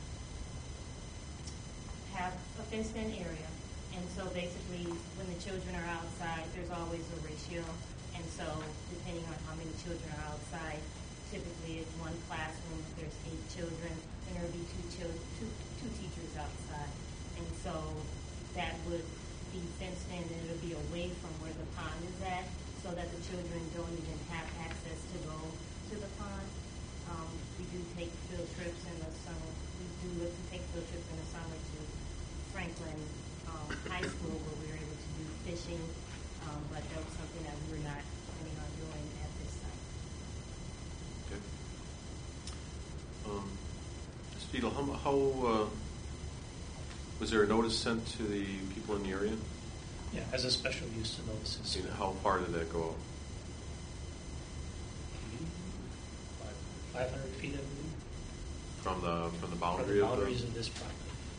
[SPEAKER 13] a fenced-in area, and so basically, when the children are outside, there's always a ratio, and so depending on how many children are outside, typically it's 1 classroom. If there's 8 children, then there would be two teachers outside, and so that would be fenced in, and it'll be away from where the pond is at, so that the children don't even have access to go to the pond. We do take field trips in the summer. We do look to take field trips in the summer to Franklin High School, where we were able to do fishing, but that was something that we were not planning on doing at this time.
[SPEAKER 1] Okay. Ms. Fiedel, how was there a notice sent to the people in the area?
[SPEAKER 5] Yeah, as a special use to notices.
[SPEAKER 1] And how far did that go?
[SPEAKER 5] 500 feet, I believe.
[SPEAKER 1] From the boundary
[SPEAKER 5] From the boundaries of this property.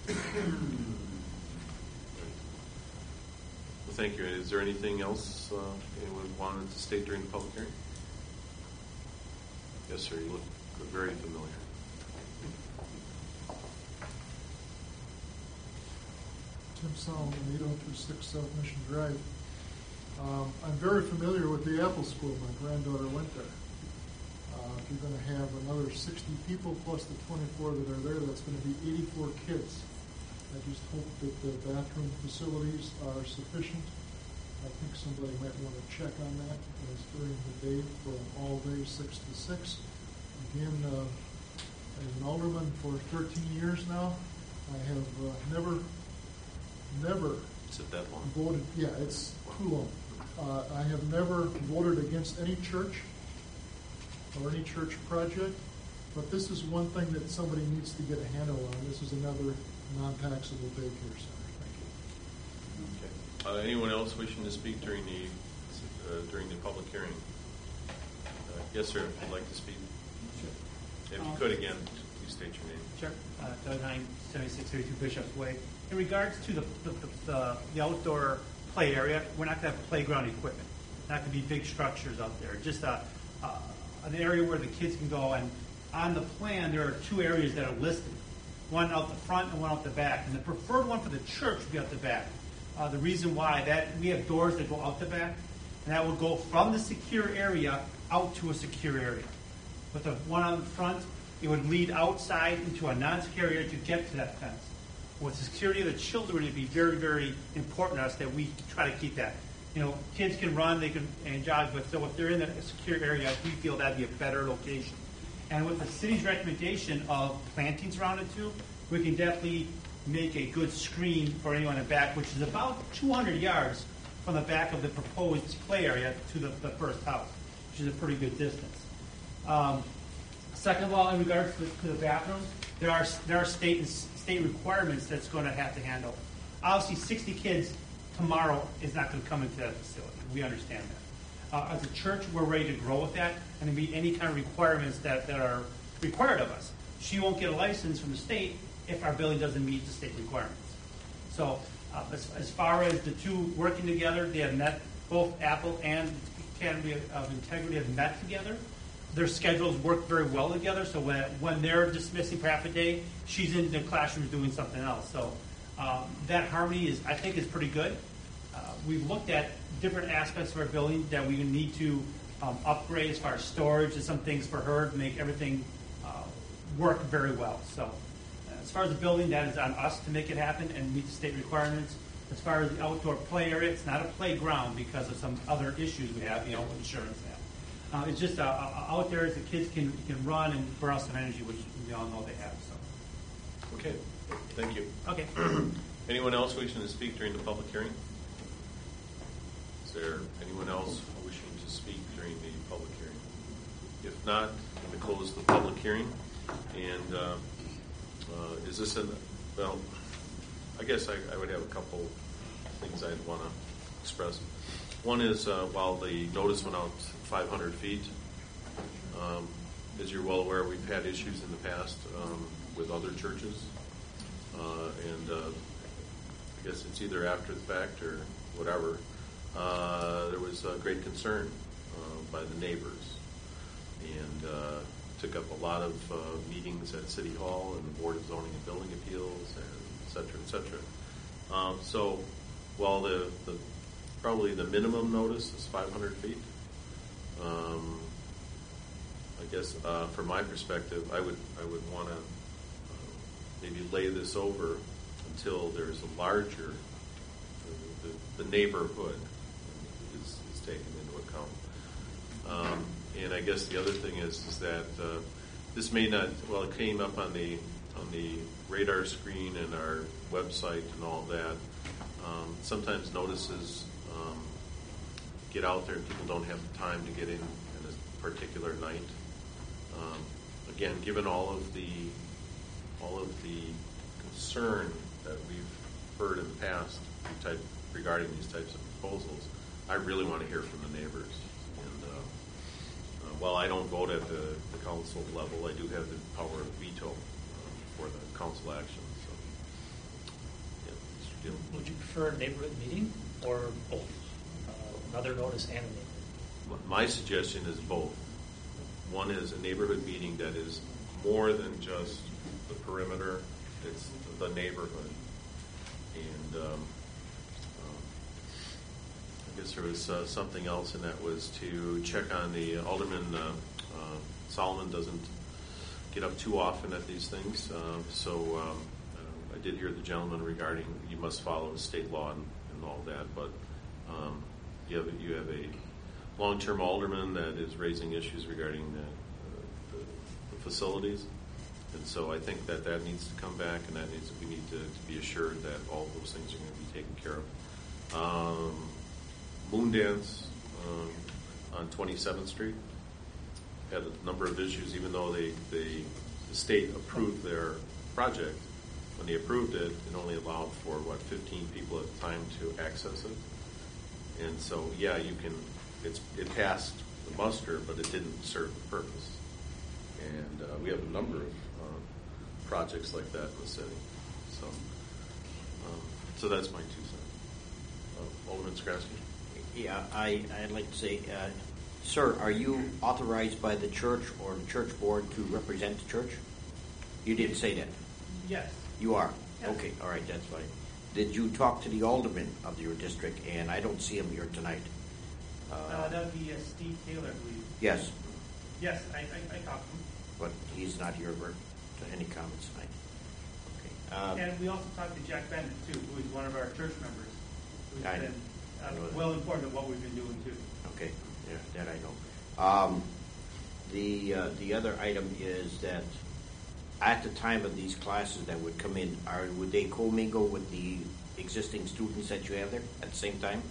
[SPEAKER 1] Well, thank you. Is there anything else anyone wanted to state during the public hearing? Yes, sir. You look very familiar.
[SPEAKER 14] Tim Solomon, 8026 South Mission Drive. I'm very familiar with the Apple School. My granddaughter went there. If you're going to have another 60 people plus the 24 that are there, that's going to be 84 kids. I just hope that the bathroom facilities are sufficient. I think somebody might want to check on that, because during the day, from all day 6 to 6. Again, as an alderman for 13 years now, I have never
[SPEAKER 1] Is it that long?
[SPEAKER 14] voted, yeah, it's too long. I have never voted against any church or any church project, but this is one thing that somebody needs to get a handle on. This is another non-taxable daycare center. Thank you.
[SPEAKER 1] Anyone else wishing to speak during the public hearing? Yes, sir, if you'd like to speak. If you could, again, please state your name.
[SPEAKER 11] Sure. Doug Hine, 7632 Bishop's Way. In regards to the outdoor play area, we're not going to have playground equipment. Not going to be big structures out there. Just an area where the kids can go. And on the plan, there are 2 areas that are listed. One out the front and one out the back. And the preferred one for the church would be out the back. The reason why, that we have doors that go out the back, and that will go from the secure area out to a secure area. With the one on the front, it would lead outside into a non-secure area to get to that fence. With the security of the children, it'd be very, very important to us that we try to keep that. Kids can run, they can and jog, but so if they're in a secure area, we feel that'd be a better location. And with the city's recommendation of plantings around it too, we can definitely make a good screen for anyone in the back, which is about 200 yards from the back of the proposed play area to the first house, which is a pretty good distance. Second of all, in regards to the bathrooms, there are state requirements that's going to have to handle. Obviously, 60 kids tomorrow is not going to come into that facility. We understand that. As a church, we're ready to grow with that and to meet any kind of requirements that are required of us. She won't get a license from the state if our building doesn't meet the state requirements. So as far as the 2 working together, they have met, both Apple and Academy of Integrity have met together. Their schedules work very well together, so when they're dismissing for half a day, she's in the classroom doing something else. So that harmony I think is pretty good. We've looked at different aspects of our building that we need to upgrade as far as storage and some things for her to make everything work very well. So as far as the building, that is on us to make it happen and meet the state requirements. As far as the outdoor play area, it's not a playground because of some other issues we have, insurance and it's just out there the kids can run and burn out some energy, which we all know they have. So.
[SPEAKER 1] Okay, thank you.
[SPEAKER 11] Okay.
[SPEAKER 1] Anyone else wishing to speak during the public hearing? Is there anyone else wishing to speak during the public hearing? If not, I'm going to close the public hearing. And is this well, I guess I would have a couple things I'd want to express. One is while the notice went out 500 feet, as you're well aware, we've had issues in the past with other churches. And I guess it's either after the fact or whatever. There was great concern by the neighbors, and took up a lot of meetings at City Hall and the Board of Zoning and Building Appeals, and et cetera, et cetera. So while the probably the minimum notice is 500 feet, I guess from my perspective, I would want to maybe lay this over until there's a larger, the neighborhood is taken into account. And I guess the other thing is that this may not, well, it came up on the radar screen and our website and all that. Sometimes notices get out there and people don't have the time to get in a particular night. Again, given all of the concern that we've heard in the past regarding these types of proposals, I really want to hear from the neighbors. And while I don't vote at the council level, I do have the power of veto for the council action. So, yeah, Mr. Dillon.
[SPEAKER 5] Would you prefer a neighborhood meeting or both? Another notice and a neighborhood?
[SPEAKER 1] My suggestion is both. One is a neighborhood meeting that is more than just the perimeter, it's the neighborhood. And I guess there was something else, and that was to check on the Alderman Solomon doesn't get up too often at these things, so I did hear the gentleman regarding you must follow state law and all that, but you have a long-term alderman that is raising issues regarding the facilities, and so I think that needs to come back, and we need to be assured that all those things are going to be taken care of. Moon Dance on 27th Street had a number of issues, even though the state approved their project. When they approved it, it only allowed for 15 people at a time to access it, and so it passed the muster, but it didn't serve the purpose. And we have a number of projects like that in the city. So that's my 2 cents. Alderman Skrasky?
[SPEAKER 6] Yeah, I'd like to say, sir, are you authorized by the church or the church board to represent the church? You didn't say that.
[SPEAKER 11] Yes.
[SPEAKER 6] You are?
[SPEAKER 11] Yes.
[SPEAKER 6] Okay, all right, that's fine. Did you talk to the alderman of your district? And I don't see him here tonight.
[SPEAKER 11] That would be Steve Taylor, I believe.
[SPEAKER 6] Yes,
[SPEAKER 11] Yes, I talked to him.
[SPEAKER 6] but he's not here to any comments tonight. Okay.
[SPEAKER 11] And we also talked to Jack Bennett, too, who is one of our church members, who's
[SPEAKER 6] I know.
[SPEAKER 11] been
[SPEAKER 6] I know that.
[SPEAKER 11] well informed of what we've been doing, too.
[SPEAKER 6] Okay, yeah, that I know. The other item is that at the time of these classes that would come in, would they commingle with the existing students that you have there at the same time?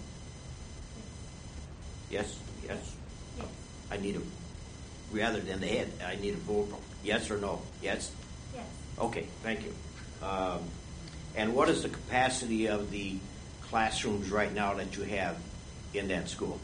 [SPEAKER 6] Yes? Yes?
[SPEAKER 13] Yes.
[SPEAKER 6] I need rather than the head, I need a vote. Yes or no? Yes?
[SPEAKER 13] Yes.
[SPEAKER 6] Okay, thank you. And what is the capacity of the classrooms right now that you have in that school?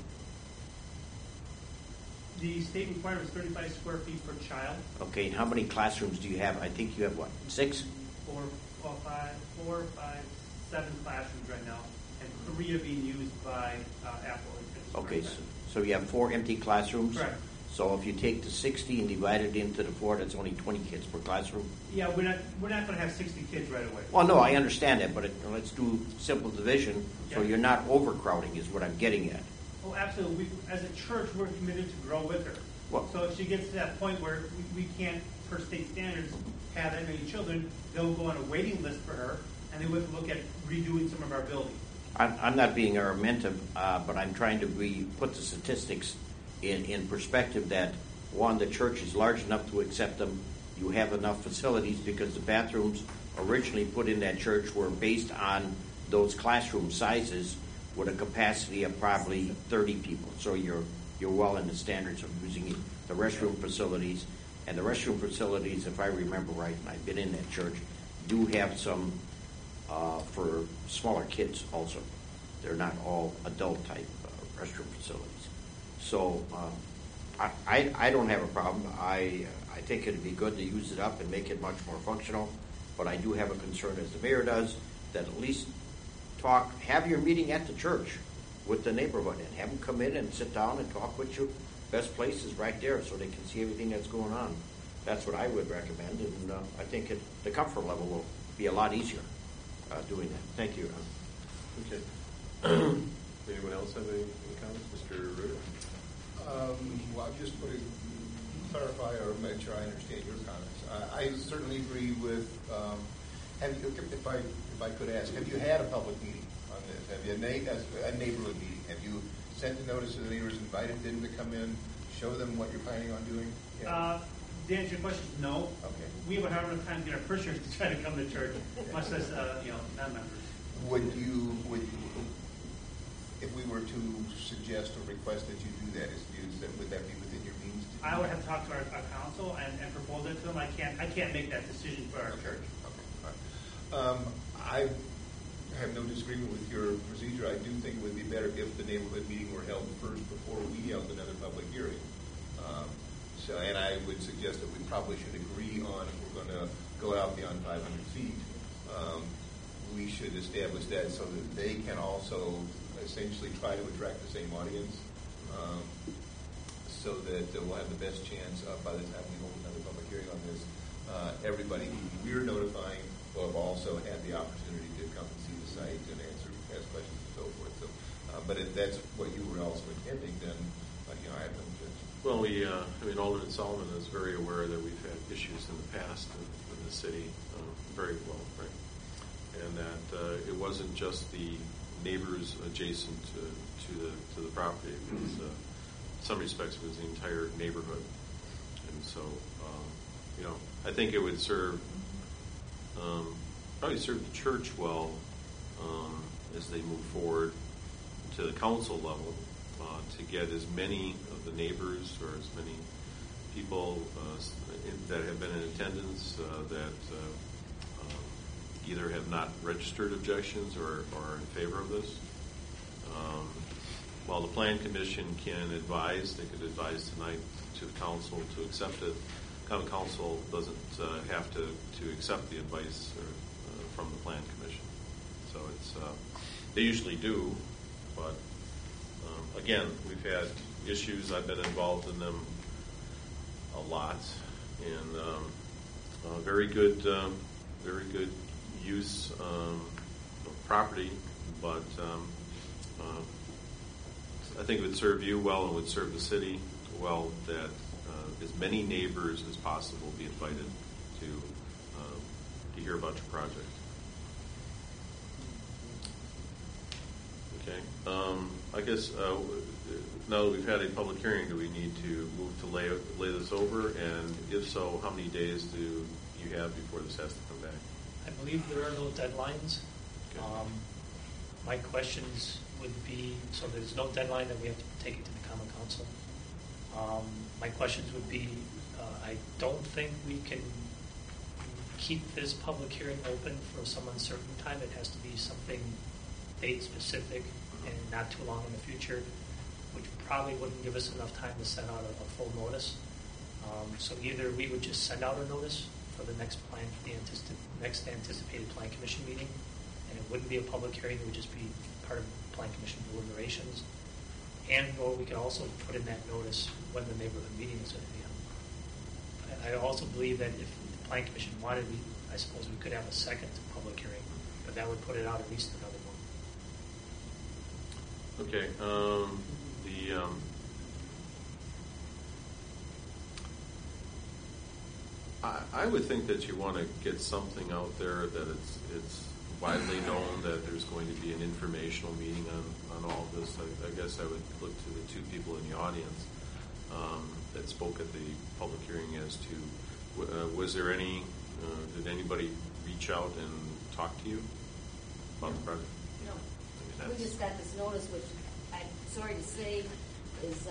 [SPEAKER 11] The state requirement is 35 square feet per child.
[SPEAKER 6] Okay, and how many classrooms do you have? I think you have what, 6?
[SPEAKER 11] 4, 5, 7 classrooms right now, and 3 are being used by Apple.
[SPEAKER 6] Okay, so you have 4 empty classrooms?
[SPEAKER 11] Correct.
[SPEAKER 6] So if you take the 60 and divide it into the 4, that's only 20 kids per classroom?
[SPEAKER 11] Yeah, we're not going to have 60 kids right away.
[SPEAKER 6] Well, no, I understand that, but let's do simple division, so
[SPEAKER 11] Yeah.
[SPEAKER 6] you're not overcrowding is what I'm getting at.
[SPEAKER 11] Oh, absolutely. As a church, we're committed to grow with her.
[SPEAKER 6] Well-
[SPEAKER 11] So if she gets to that point where we can't, per state standards, have that many children, they'll go on a waiting list for her, and then we have to look at redoing some of our buildings.
[SPEAKER 6] I'm not being argumentative, but I'm trying to put the statistics in perspective that, one, the church is large enough to accept them. You have enough facilities because the bathrooms originally put in that church were based on those classroom sizes with a capacity of probably 30 people. So you're well in the standards of using the restroom facilities. And the restroom facilities, if I remember right, and I've been in that church, do have some for smaller kids also. They're not all adult type restroom facilities. So I don't have a problem. I think it'd be good to use it up and make it much more functional. But I do have a concern, as the mayor does, that at least have your meeting at the church with the neighborhood and have them come in and sit down and talk with you. Best place is right there so they can see everything that's going on. That's what I would recommend, and I think the comfort level will be a lot easier doing that. Thank you.
[SPEAKER 1] Okay. Anyone else have any comments? Mr. Ruder?
[SPEAKER 3] Well, I'm just putting, clarify or make sure I understand your comments. I certainly agree with, if I could ask, have you had a public meeting on this? Have you a neighborhood meeting? Have you sent the notice to the neighbors, invited them to come in, show them what you're planning on doing? Yeah.
[SPEAKER 11] To answer your question, no.
[SPEAKER 3] Okay.
[SPEAKER 11] We have a hard enough time getting our parishioners to try to come to church, much less non-members.
[SPEAKER 3] Would if we were to suggest or request that you do that, would that be within your means?
[SPEAKER 11] I would have to talk to our council and propose it to them. I can't make that decision for our church.
[SPEAKER 3] Okay. All right. I have no disagreement with your procedure. I do think it would be better if the neighborhood meeting were held first before we held another public hearing. And I would suggest that we probably should agree on, if we're going to go out beyond 500 feet, we should establish that so that they can also essentially try to attract the same audience, so that we'll have the best chance of, by the time we hold another public hearing on this, everybody who we're notifying will have also had the opportunity to come and see the site and ask questions and so forth. So, but if that's what you were also intending, then I have no objection.
[SPEAKER 1] Well, Alderman Solomon is very aware that we've had issues in the past in the city, very well, right? and that it wasn't just the neighbors adjacent to the property. It was, in some respects, it was the entire neighborhood. And so, I think it would probably serve the church well as they move forward to the council level to get as many of the neighbors or as many people that have been in attendance that either have not registered objections or are in favor of this. While the Plan Commission can advise, they could advise tonight to the council to accept it. Common Council doesn't have to accept the advice from the Plan Commission. So it's they usually do, but again, we've had issues. I've been involved in them a lot, and very good use of property, but I think it would serve you well and would serve the city well that as many neighbors as possible be invited to hear about your project. Okay. I guess now that we've had a public hearing, do we need to move to lay this over? And if so, how many days do you have before this has to come back?
[SPEAKER 5] I believe there are no deadlines.
[SPEAKER 1] Okay.
[SPEAKER 5] My questions would be, so there's no deadline that we have to take it to the Common Council. My questions would be, I don't think we can keep this public hearing open for some uncertain time. It has to be something date specific and not too long in the future, which probably wouldn't give us enough time to send out a full notice. So either we would just send out a notice for the next next anticipated Plan Commission meeting, and it wouldn't be a public hearing, it would just be part of Plan Commission deliberations. Or we could also put in that notice when the neighborhood meeting is going to be on. I also believe that if the Plan Commission wanted, I suppose we could have a second public hearing, but that would put it out at least another one.
[SPEAKER 1] Okay. I would think that you want to get something out there that it's widely known that there's going to be an informational meeting on all of this. I guess I would look to the two people in the audience that spoke at the public hearing as to was there any did anybody reach out and talk to you about the project?
[SPEAKER 12] No. We just got this notice, which I'm sorry to say is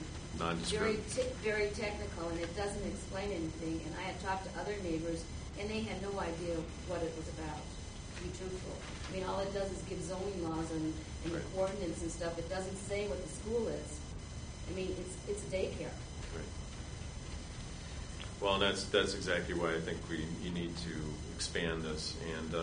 [SPEAKER 12] very technical, and it doesn't explain anything. And I had talked to other neighbors, and they had no idea what it was about, to be truthful. I mean, all it does is give zoning laws and
[SPEAKER 1] Right.
[SPEAKER 12] coordinates and stuff. It doesn't say what the school is. I mean, it's a daycare.
[SPEAKER 1] Right. Well, and that's exactly why I think you need to expand this, and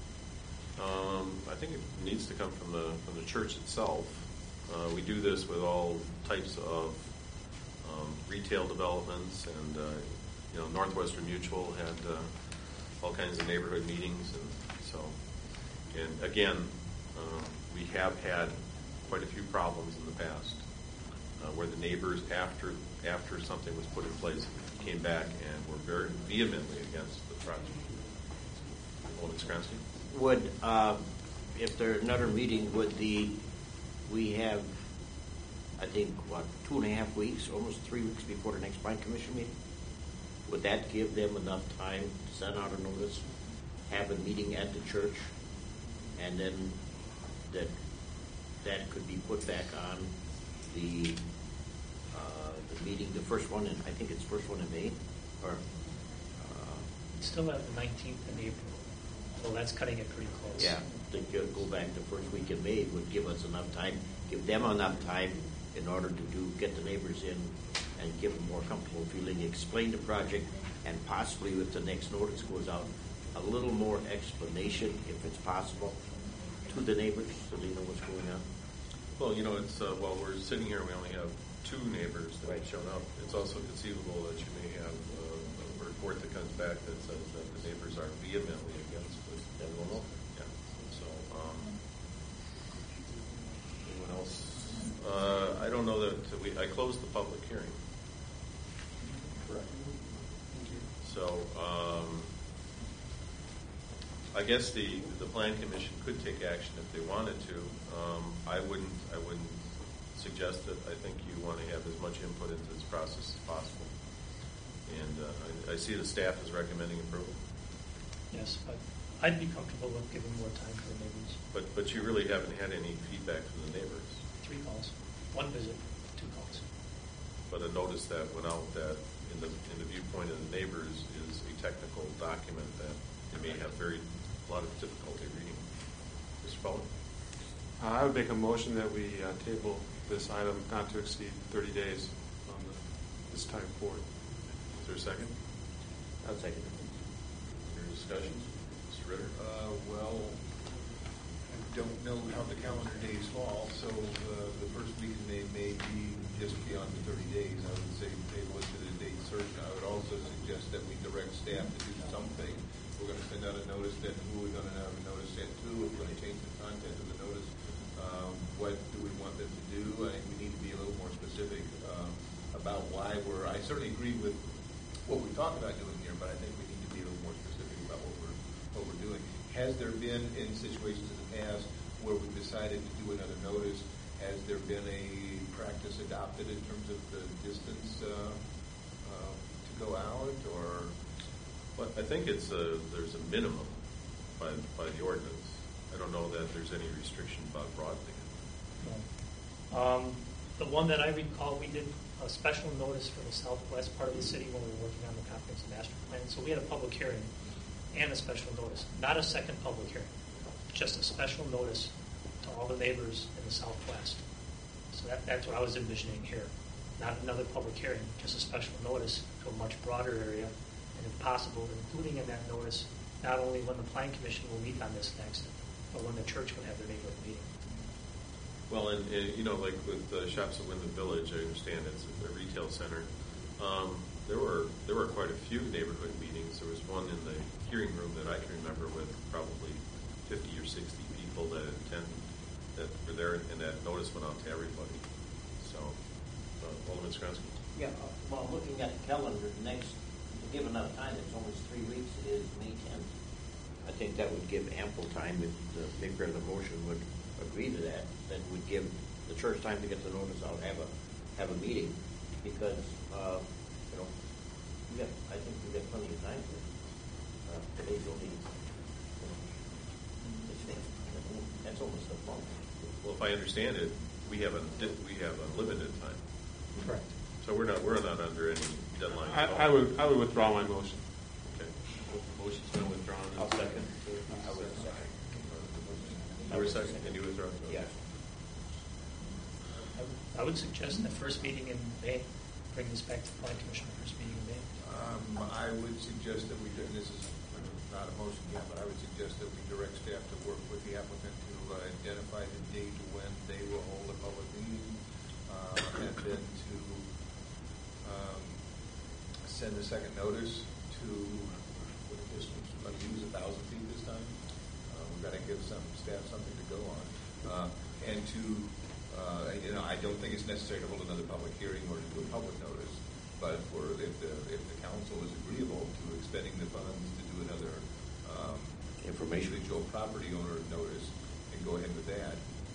[SPEAKER 1] I think it needs to come from the church itself. We do this with all types of retail developments, and Northwestern Mutual had all kinds of neighborhood meetings, and again, we have had quite a few problems in the past where the neighbors, after something was put in place, came back and were very vehemently against the project. Alderman Skransky?
[SPEAKER 6] Would, if there's another meeting, we have, I think, 2.5 weeks, almost 3 weeks before the next Plan Commission meeting? Would that give them enough time to send out a notice, have a meeting at the church, and then that could be put back on the meeting, the first one, I think it's first one in May, or
[SPEAKER 5] Still at the 19th in April, so that's cutting it pretty close.
[SPEAKER 6] yeah, to go back the first week in May would give us enough time, give them enough time in order to get the neighbors in and give them more comfortable feeling, explain the project, and possibly if the next notice goes out, a little more explanation, if it's possible, to the neighbors so they know what's going on.
[SPEAKER 1] Well, it's while we're sitting here, we only have 2 neighbors that have shown up. It's also conceivable that you may have a report that comes back that says that the neighbors are vehemently against this.
[SPEAKER 6] Then we'll know.
[SPEAKER 1] Yeah. So, anyone else? I don't know that I closed the public hearing. Correct. So, I guess the plan commission could take action if they wanted to. I wouldn't suggest it. I think you want to have as much input into this process as possible. And I see the staff is recommending approval.
[SPEAKER 5] Yes, but I'd be comfortable with giving more time for the neighbors.
[SPEAKER 1] But you really haven't had any feedback from the neighbors.
[SPEAKER 5] 3 calls, 1 visit, 2 calls.
[SPEAKER 1] But a notice that went out that in the viewpoint of the neighbors is a technical document that you may have a lot of difficulty reading. Mr. Fowler?
[SPEAKER 7] I would make a motion that we table this item not to exceed 30 days on this time forward.
[SPEAKER 1] Is there a second?
[SPEAKER 6] I'll second it.
[SPEAKER 1] Is there discussions? Mr. Ritter?
[SPEAKER 3] Well, I don't know how the calendar days fall, so the first week in May may be just beyond the 30 days. I would say table it to the date certain. I would also suggest that we direct staff to do something. We're going to send out a notice, then who we're going to have a notice sent to, if we're going to change the content of the notice, what do we want them to do? I think we need to be a little more specific about why I certainly agree with what we talk about doing here, but I think we need to be a little more specific about what we're doing. Has there been, in situations in the past, where we've decided to do another notice, has there been a practice adopted in terms of the distance to go out, or?
[SPEAKER 1] Well, I think there's a minimum by the ordinance. I don't know that there's any restriction about broadening it.
[SPEAKER 5] The one that I recall, we did a special notice for the southwest part of the city when we were working on the comprehensive master plan. So we had a public hearing and a special notice, not a second public hearing, just a special notice to all the neighbors in the southwest. So that's what I was envisioning here. Not another public hearing, just a special notice to a much broader area, and if possible, including in that notice, not only when the plan commission will meet on this next, but when the church would have their neighborhood meeting.
[SPEAKER 1] Well, and like with the Shops at Wyndham Village, I understand it's a retail center. There were quite a few neighborhood meetings. There was one in the hearing room that I can remember with probably 50 or 60 people that were there, and that notice went out to everybody. So, Alderman Skronsky?
[SPEAKER 6] Yeah, well, looking at the calendar, given enough time, it's almost 3 weeks, it is May 10th. I think that would give ample time if the maker of the motion would agree to that. That would give the church time to get the notice out, have a meeting, because I think we've got plenty of time for today's needs. That's almost a month.
[SPEAKER 1] Well, if I understand it, we have unlimited time.
[SPEAKER 5] Correct.
[SPEAKER 1] So we're not under any deadline.
[SPEAKER 7] I would withdraw my motion.
[SPEAKER 1] Okay. Motion's been withdrawn.
[SPEAKER 6] I'll second. I would second.
[SPEAKER 1] You were second, and you withdraw?
[SPEAKER 6] Yes.
[SPEAKER 5] I would suggest the first meeting in May, bring this back to the plan commission, first meeting in May.
[SPEAKER 3] I would suggest that we do, and this is not a motion yet, but I would suggest that we direct staff to work with the applicant to identify the date when they will hold a public meeting, and then to send a second notice to, what distance, we're going to use 1,000 feet this time. We've got to give some staff something to go on. And to, I don't think it's necessary to hold another public hearing or to do a public notice, but if the council is agreeable to expending the funds to do another individual property owner notice, and go ahead with that.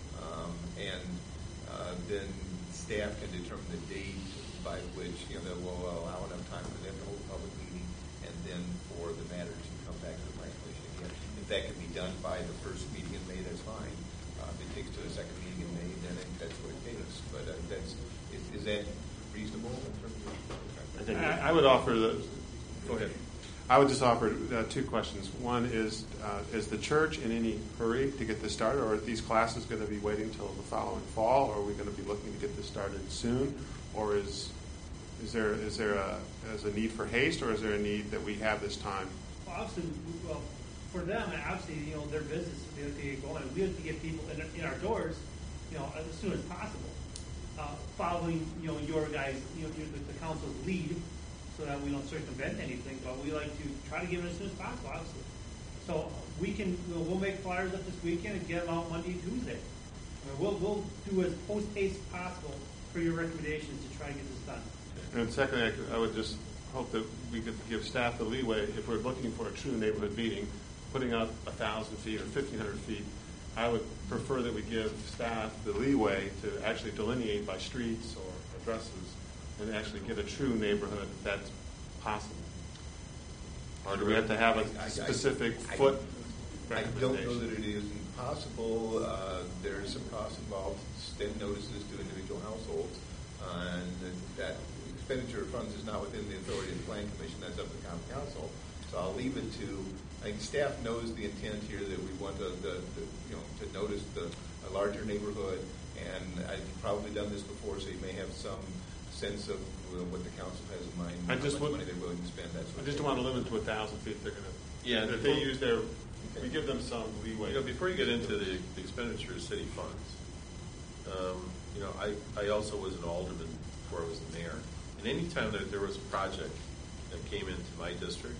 [SPEAKER 3] Then staff can determine the date by which that will allow enough time for them to hold a public meeting, and then for the matter to come back to the plan commission again. If that can be done by the first meeting in May, that's fine. If it takes to the second meeting in May, then that's what it takes. But is that reasonable in terms of?
[SPEAKER 7] I would offer
[SPEAKER 1] Go ahead.
[SPEAKER 7] I would just offer 2 questions. One is the church in any hurry to get this started, or are these classes going to be waiting until the following fall, or are we going to be looking to get this started soon, or is there a need for haste, or is there a need that we have this time?
[SPEAKER 11] Well, obviously, for them, obviously, their business, they have to get going. We have to get people in our doors, as soon as possible, following, your guys, the council's lead, so that we don't circumvent anything. But we like to try to give it as soon as possible, obviously. So we'll make flyers up this weekend and get them out Monday and Tuesday. We'll do as post-haste as possible for your recommendations to try to get this done.
[SPEAKER 7] And secondly, I would just hope that we could give staff the leeway, if we're looking for a true neighborhood meeting, putting out 1,000 feet or 1,500 feet. I would prefer that we give staff the leeway to actually delineate by streets or addresses and actually get a true neighborhood if that's possible. Or do we have to have a specific foot
[SPEAKER 3] I
[SPEAKER 7] recommendation?
[SPEAKER 3] don't know that it is impossible. There is some cost involved, send notices to individual households, and that expenditure of funds is not within the authority of the Plan Commission. That's up to the Common Council. So I'll leave it to. I think staff knows the intent here that we want to notice a larger neighborhood, and I've probably done this before, so you may have some sense of what the council has in mind, how much money they're willing to spend.
[SPEAKER 7] I just don't want to limit to 1,000 feet. They're going to.
[SPEAKER 1] Yeah.
[SPEAKER 7] If they use their, we give them some leeway.
[SPEAKER 1] Before you get into the expenditure of city funds, I also was an alderman before I was the mayor, and any time that there was a project that came into my district,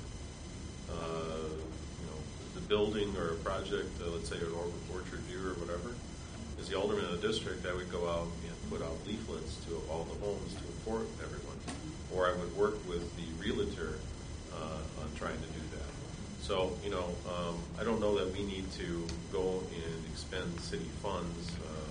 [SPEAKER 1] the building or a project, let's say an Orchard View or whatever, as the alderman of the district, I would go out and put out leaflets to all the homes to inform everyone, or I would work with the realtor on trying to do that. So, I don't know that we need to go and expend city funds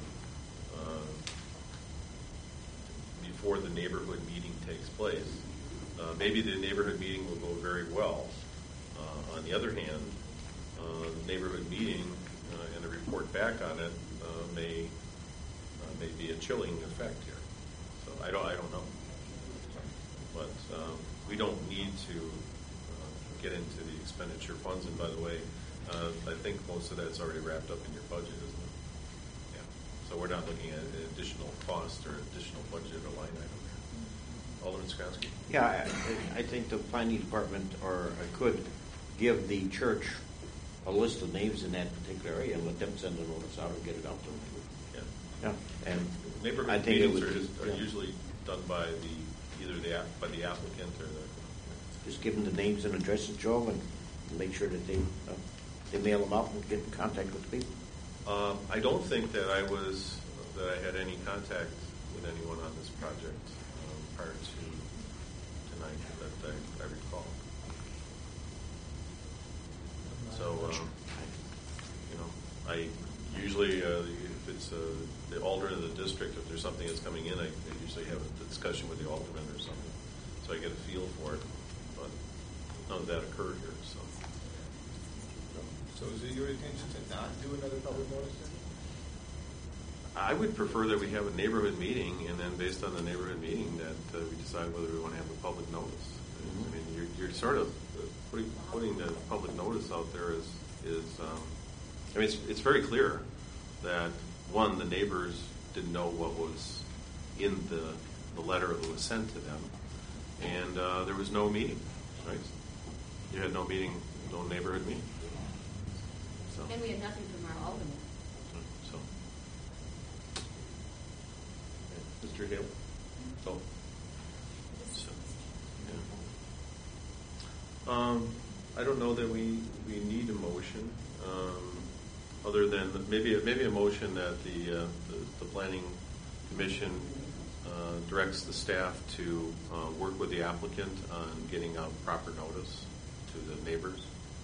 [SPEAKER 1] before the neighborhood meeting takes place. Maybe the neighborhood meeting will go very well. On the other hand, the neighborhood meeting and the report back on it may be a chilling effect here. So I don't know, but we don't need to get into the expenditure funds. And by the way, I think most of that's already wrapped up in your budget, isn't it? Yeah. So we're not looking at an additional cost or additional budget or line item here. Alderman Skransky?
[SPEAKER 6] Yeah, I think the planning department could give the church a list of names in that particular area and let them send a notice out and get it out to them. Yeah, and
[SPEAKER 1] neighborhood
[SPEAKER 6] I think
[SPEAKER 1] meetings are usually done by either the applicant or the.
[SPEAKER 6] Just give them the names and addresses, Joe, and make sure that they mail them out and get in contact with the people.
[SPEAKER 1] I don't think that I had any contact with anyone on this project prior to tonight that I recall. So, I usually, if it's the alderman of the district, if there's something that's coming in, I usually have a discussion with the alderman or something, so I get a feel for it. But none of that occurred here, so.
[SPEAKER 3] So is it your intention to not do another public notice then?
[SPEAKER 1] I would prefer that we have a neighborhood meeting, and then based on the neighborhood meeting, that we decide whether we want to have a public notice. I mean, you're sort of putting the public notice out there is I mean, it's very clear that, one, the neighbors didn't know what was in the letter that was sent to them, and there was no meeting, right? You had no meeting, no neighborhood meeting. So.
[SPEAKER 12] And we had nothing from our alderman.
[SPEAKER 1] So. Mr. Hale? Oh. So, yeah. I don't know that we need a motion, other than maybe a motion that the planning commission directs the staff to work with the applicant on getting out proper notice to the neighbors.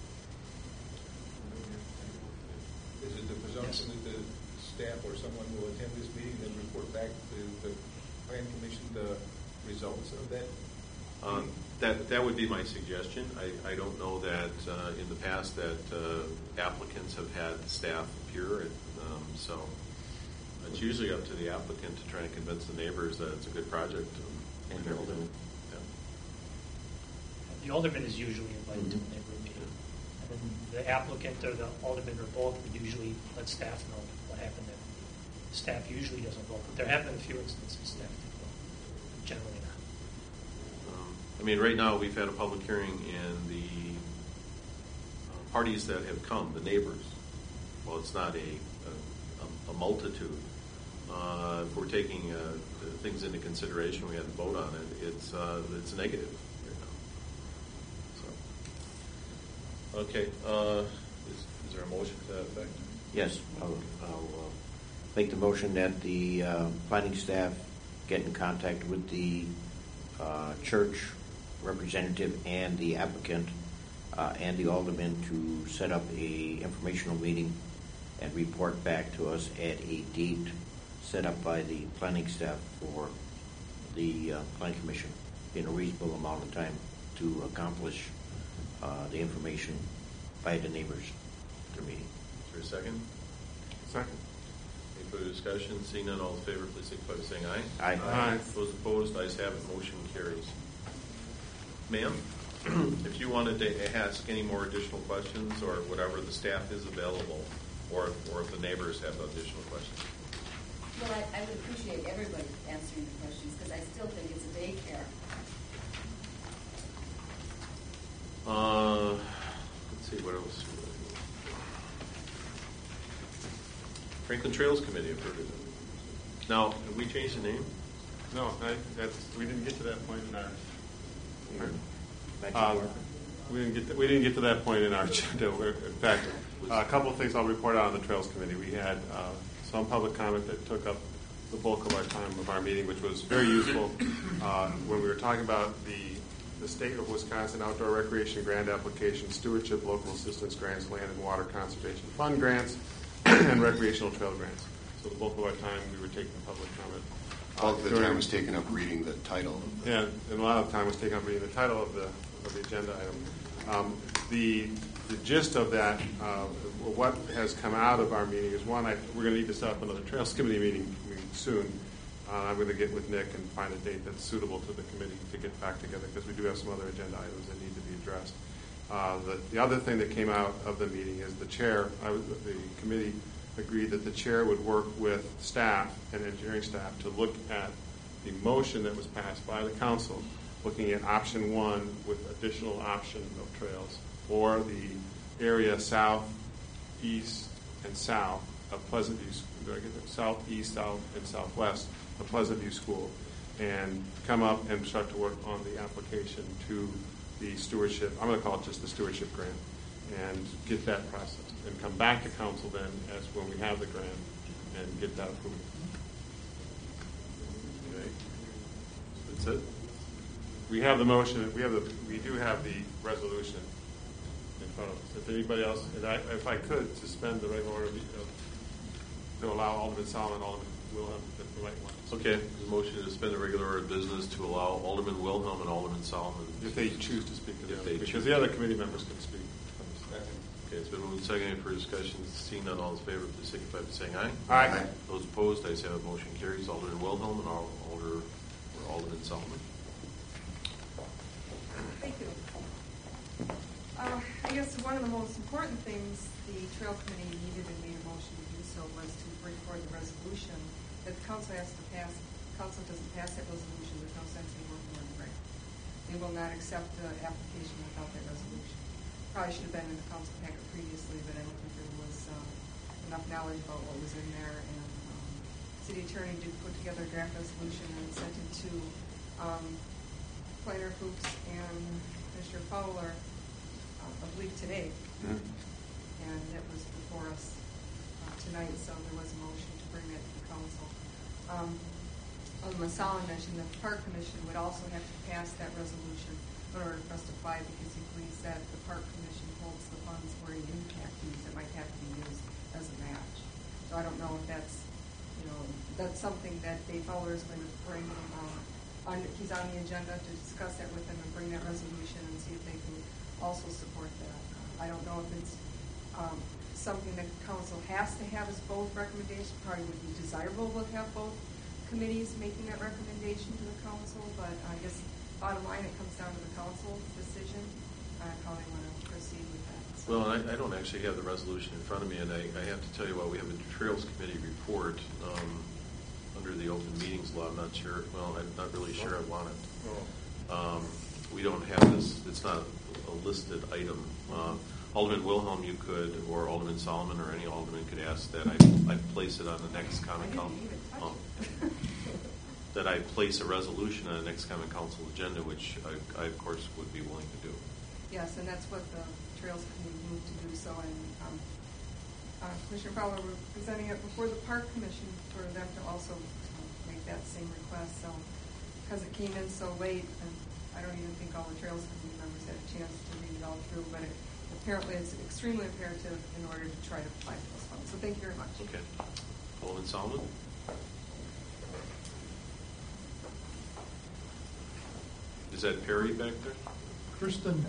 [SPEAKER 3] Is it the presumption that the staff or someone will attend this meeting and then report back to the Plan Commission the results of that meeting?
[SPEAKER 1] That would be my suggestion. I don't know that in the past that applicants have had staff appear, so it's usually up to the applicant to try and convince the neighbors that it's a good project.
[SPEAKER 6] And the alderman.
[SPEAKER 1] Yeah.
[SPEAKER 5] The alderman is usually invited to a neighborhood meeting. And then the applicant or the alderman or both would usually let staff know what happened there. Staff usually doesn't vote, but there have been a few instances staff did vote. Generally not.
[SPEAKER 1] I mean, right now we've had a public hearing, and the parties that have come, the neighbors, well, it's not a multitude. If we're taking things into consideration, we had to vote on it. It's negative right now. So, okay, is there a motion to that effect?
[SPEAKER 6] Yes, I'll make the motion that the planning staff get in contact with the church representative and the applicant and the aldermen to set up a informational meeting and report back to us at a date set up by the planning staff for the planning commission in a reasonable amount of time to accomplish the information by the neighbors at their meeting.
[SPEAKER 1] Is there a second?
[SPEAKER 7] Second.
[SPEAKER 1] Any further discussion? Seeing none, all in favor, please signify by saying aye.
[SPEAKER 6] Aye.
[SPEAKER 7] Aye.
[SPEAKER 1] Those opposed, ayes have it, motion carries. Ma'am, if you wanted to ask any more additional questions or whatever, the staff is available, or if the neighbors have additional questions.
[SPEAKER 12] Well, I would appreciate everybody answering the questions because I still think it's a daycare.
[SPEAKER 1] Let's see, what else? Franklin Trails Committee approved it. Now, have we changed the name?
[SPEAKER 7] No, we didn't get to that point in our. We didn't get to that point in our agenda. In fact, a couple of things I'll report out on the Trails Committee. We had some public comment that took up the bulk of our time of our meeting, which was very useful when we were talking about the state of Wisconsin outdoor recreation grant application, stewardship, local assistance grants, land and water conservation fund grants, and recreational trail grants. So the bulk of our time we were taking public comment.
[SPEAKER 9] All of the time was taken up reading the title.
[SPEAKER 7] Yeah, and a lot of time was taken up reading the title of the agenda item. The gist of that, what has come out of our meeting is, one, we're going to need to set up another Trails Committee meeting soon. I'm going to get with Nick and find a date that's suitable to the committee to get back together because we do have some other agenda items that need to be addressed. The other thing that came out of the meeting is the committee agreed that the chair would work with staff and engineering staff to look at the motion that was passed by the council, looking at option 1 with additional option of trails, or the area south, east, and south of Pleasant View. Do I get that? South, east, south, and southwest of Pleasant View School, and come up and start to work on the application to the stewardship. I'm going to call it just the stewardship grant, and get that processed, and come back to council then as when we have the grant and get that approved.
[SPEAKER 1] Okay. That's it?
[SPEAKER 7] We have the motion. We do have the resolution in front of us. If anybody else, and if I could suspend the regular order to allow Alderman Solomon, Alderman Wilhelm, the right one.
[SPEAKER 1] Okay. The motion to suspend the regular order of business to allow Alderman Wilhelm and Alderman Solomon.
[SPEAKER 7] If they choose to speak,
[SPEAKER 1] If
[SPEAKER 7] because the other committee members can speak.
[SPEAKER 1] Okay, it's been moved and seconded for discussion. Seeing none, all in favor, please signify by saying aye.
[SPEAKER 7] Aye.
[SPEAKER 1] Those opposed, ayes have it, motion carries. Alderman Wilhelm and Alderman Solomon.
[SPEAKER 15] Thank you. I guess one of the most important things the Trail Committee needed and made a motion to do so was to bring forward the resolution that the council has to pass. If the council doesn't pass that resolution, there's no sense in working on the grant. They will not accept the application without that resolution. Probably should have been in the council packet previously, but I don't think there was enough knowledge about what was in there. And city attorney did put together a draft resolution and sent it to Planner Fuchs and Commissioner Fowler, I believe today. And it was before us tonight, so there was a motion to bring that to the council. Alderman Solomon mentioned that the Park Commission would also have to pass that resolution in order for us to apply, because he believes that the Park Commission holds the funds for any impact fees that might have to be used as a match. So I don't know if that's something that Dave Fowler is going to bring. He's on the agenda to discuss that with him and bring that resolution and see if they can also support that. I don't know if it's something that council has to have as both recommendations. Probably would be desirable to have both committees making that recommendation to the council, but I guess bottom line, it comes down to the council's decision on how they want to proceed with that. So.
[SPEAKER 1] Well, I don't actually have the resolution in front of me, and I have to tell you, while we have a Trails Committee report under the Open Meetings Law, I'm not sure. Well, I'm not really sure I want it. We don't have this. It's not a listed item. Alderman Wilhelm, you could, or Alderman Solomon, or any alderman could ask that I place it on the next common council. That I place a resolution on the next common council agenda, which I of course would be willing to do.
[SPEAKER 15] Yes, and that's what the Trails Committee moved to do so. And Commissioner Fowler, we're presenting it before the Park Commission for them to also make that same request. So because it came in so late, and I don't even think all the Trails Committee members had a chance to read it all through, but apparently it's extremely imperative in order to try to apply for those funds. So thank you very much.
[SPEAKER 1] Okay. Alderman Solomon? Is that Perry back there?
[SPEAKER 14] Kristen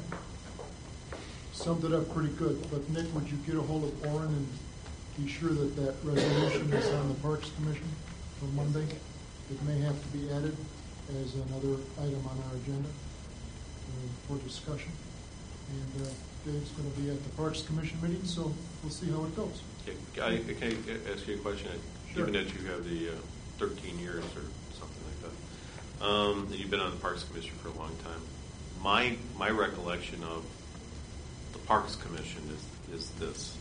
[SPEAKER 14] summed it up pretty good, but Nick, would you get a hold of Orrin and be sure that that resolution is on the Parks Commission for Monday? It may have to be added as another item on our agenda for discussion. And Dave's going to be at the Parks Commission meeting, so we'll see how it goes.
[SPEAKER 1] Okay. Can I ask you a question?
[SPEAKER 14] Sure.
[SPEAKER 1] Given that you have the 13 years or something like that, you've been on the Parks Commission for a long time. My recollection of the Parks Commission is this.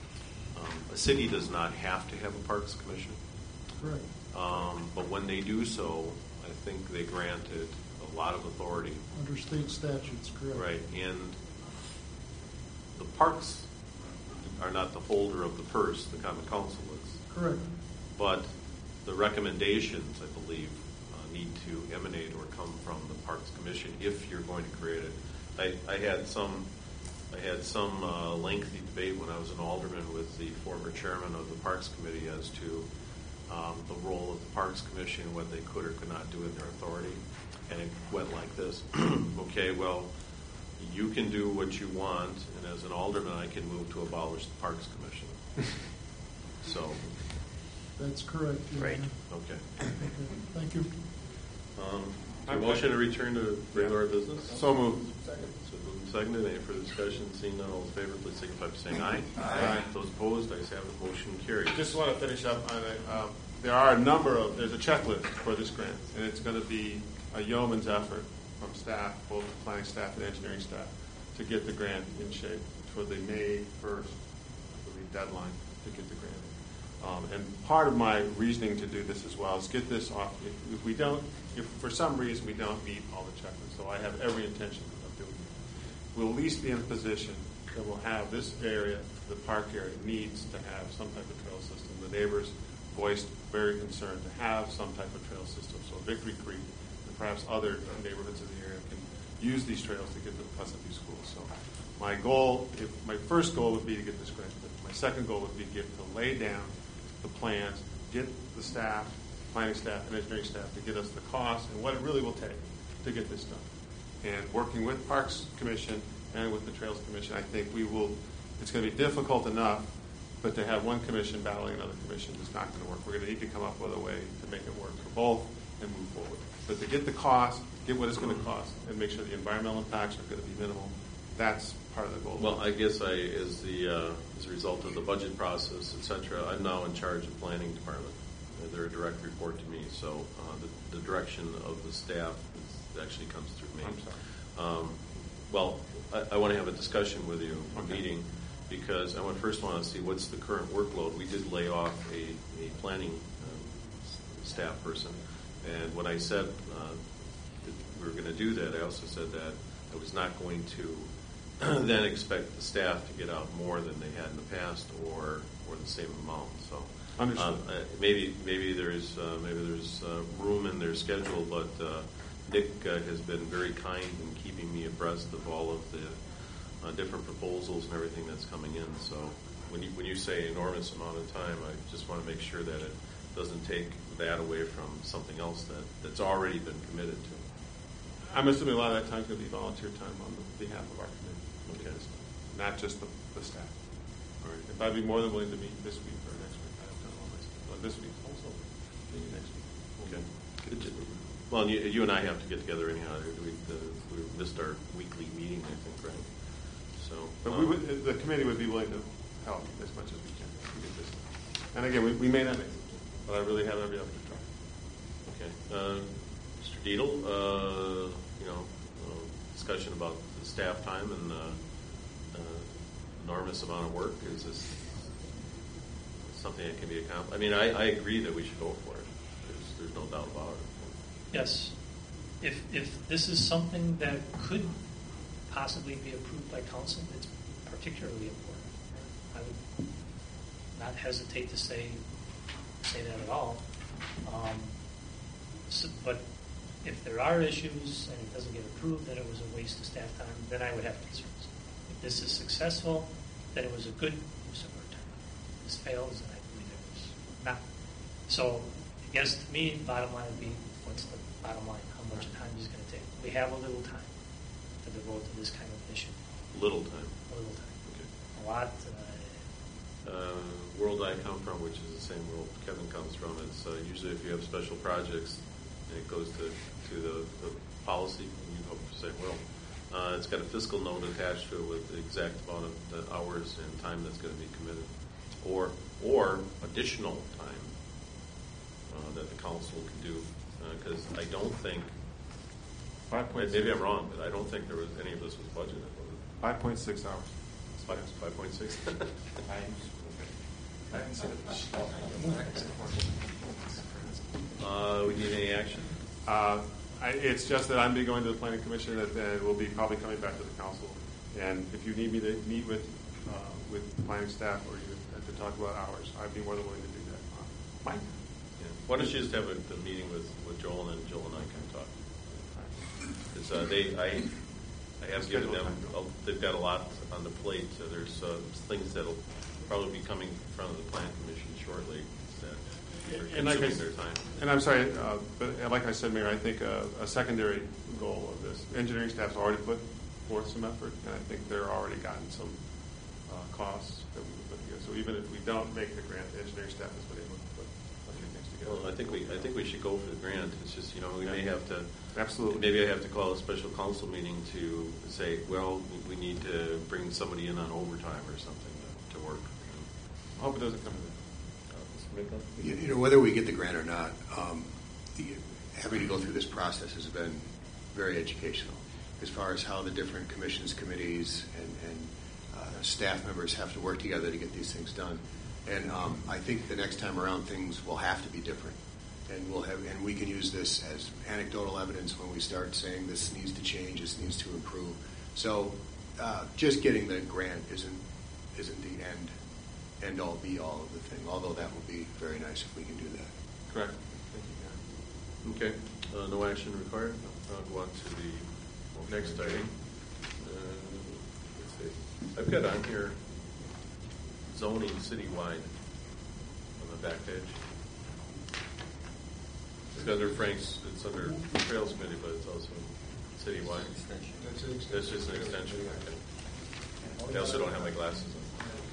[SPEAKER 1] A city does not have to have a Parks Commission.
[SPEAKER 14] Correct.
[SPEAKER 1] But when they do so, I think they granted a lot of authority.
[SPEAKER 14] Under state statutes, correct.
[SPEAKER 1] Right. And the parks are not the holder of the purse, the Common Council is.
[SPEAKER 14] Correct.
[SPEAKER 1] But the recommendations, I believe, need to emanate or come from the Parks Commission if you're going to create it. I had some lengthy debate when I was an alderman with the former chairman of the Parks Committee as to the role of the Parks Commission, what they could or could not do in their authority. And it went like this. Okay, well, you can do what you want, and as an alderman, I can move to abolish the Parks Commission. So.
[SPEAKER 14] That's correct.
[SPEAKER 1] Right. Okay.
[SPEAKER 14] Thank you.
[SPEAKER 1] A motion to return to regular business?
[SPEAKER 7] So moved.
[SPEAKER 3] Second.
[SPEAKER 1] So moved and seconded. Any further discussion? Seeing none, all in favor, please signify by saying aye.
[SPEAKER 7] Aye.
[SPEAKER 1] Those opposed, ayes have it. Motion carries.
[SPEAKER 7] Just want to finish up on it. There's a checklist for this grant, and it's going to be a yeoman's effort from staff, both the planning staff and engineering staff, to get the grant in shape for the May 1st, I believe, deadline to get the grant. And part of my reasoning to do this as well is get this off. If for some reason we don't meet all the checklists, so I have every intention of doing it, we'll at least be in a position that we'll have this area, the park area, needs to have some type of trail system. The neighbors voiced very concerned to have some type of trail system, so Victory Creek and perhaps other neighborhoods in the area can use these trails to get to the Pleasant View School. So my first goal would be to get this grant. My second goal would be to lay down the plans, get the staff, planning staff and engineering staff to get us the cost and what it really will take to get this done. And working with Parks Commission and with the Trails Commission, I think it's going to be difficult enough, but to have one commission battling another commission is not going to work. We're going to need to come up with a way to make it work for both and move forward. But to get the cost, get what it's going to cost, and make sure the environmental impacts are going to be minimal, that's part of the goal.
[SPEAKER 1] Well, I guess as a result of the budget process, et cetera, I'm now in charge of planning department. They're a direct report to me, so the direction of the staff actually comes through me.
[SPEAKER 7] I'm sorry.
[SPEAKER 1] Well, I want to have a discussion with you, a meeting, because I first want to see what's the current workload. We did lay off a planning staff person, and when I said that we were going to do that, I also said that I was not going to then expect the staff to get out more than they had in the past or the same amount. So maybe there's room in their schedule, but Nick has been very kind in keeping me abreast of all of the different proposals and everything that's coming in. So when you say enormous amount of time, I just want to make sure that it doesn't take that away from something else that's already been committed to.
[SPEAKER 7] I'm assuming a lot of that time is going to be volunteer time on behalf of our committee.
[SPEAKER 1] Okay.
[SPEAKER 7] Not just the staff.
[SPEAKER 1] All right.
[SPEAKER 7] If I'd be more than willing to meet this week or next week, I've done all this. But this week also, maybe next week.
[SPEAKER 1] Okay. Well, you and I have to get together anyhow. We missed our weekly meeting, I think, right? So,
[SPEAKER 7] but the committee would be willing to help as much as we can to get this done. And again, we may not make it, but I really have every effort to try.
[SPEAKER 1] Okay. Mr. Dietl, discussion about the staff time and enormous amount of work. Is this something that can be accomplished? I mean, I agree that we should go for it. There's no doubt about it.
[SPEAKER 5] Yes. If this is something that could possibly be approved by council, it's particularly important. I would not hesitate to say that at all. But If there are issues and it doesn't get approved, then it was a waste of staff time, then I would have concerns. If this is successful, then it was a good use of our time. If this fails, and I believe it was not. So I guess to me, bottom line would be, what's the bottom line? How much time is it going to take? We have a little time to devote to this kind of issue.
[SPEAKER 1] Little time.
[SPEAKER 5] A little time.
[SPEAKER 1] Okay.
[SPEAKER 5] A lot.
[SPEAKER 1] World I come from, which is the same world Kevin comes from, it's usually if you have special projects, and it goes to the policy, and you hope to say, well, it's got a fiscal note attached to it with the exact amount of the hours and time that's going to be committed, or additional time that the council can do, because I don't think, maybe I'm wrong, but I don't think there was any of this was budgeted.
[SPEAKER 7] 5.6 hours.
[SPEAKER 1] 5.6. We need any action?
[SPEAKER 7] It's just that I'm be going to the planning commission, and we'll be probably coming back to the council. And if you need me to meet with planning staff or even to talk about hours, I'd be more than willing to do that. Mike?
[SPEAKER 1] Yeah. Why don't you just have a meeting with Joel, and Joel and I can talk? Because I have given them, they've got a lot on the plate. So there's things that'll probably be coming in front of the plan commission shortly that are consuming their time.
[SPEAKER 7] And I'm sorry, but like I said, Mayor, I think a secondary goal of this, engineering staff's already put forth some effort, and I think they're already gotten some costs that we put together. So even if we don't make the grant, the engineering staff has been able to put a few things together.
[SPEAKER 1] Well, I think we should go for the grant. It's just, we may have to.
[SPEAKER 7] Absolutely.
[SPEAKER 1] Maybe I have to call a special council meeting to say, well, we need to bring somebody in on overtime or something to work.
[SPEAKER 7] I hope it doesn't come to that.
[SPEAKER 9] Whether we get the grant or not, having to go through this process has been very educational as far as how the different commissions, committees, and staff members have to work together to get these things done. And I think the next time around things will have to be different. And we can use this as anecdotal evidence when we start saying this needs to change, this needs to improve. So just getting the grant isn't the end all be all of the thing, although that would be very nice if we can do that.
[SPEAKER 7] Correct. Thank you,
[SPEAKER 1] Okay. No action required. I'll go on to the next item. Let's see. I've got on here zoning citywide on the back page. It's under Frank's, it's under Trails Committee, but it's also citywide. That's just an extension. Okay. I also don't have my glasses on.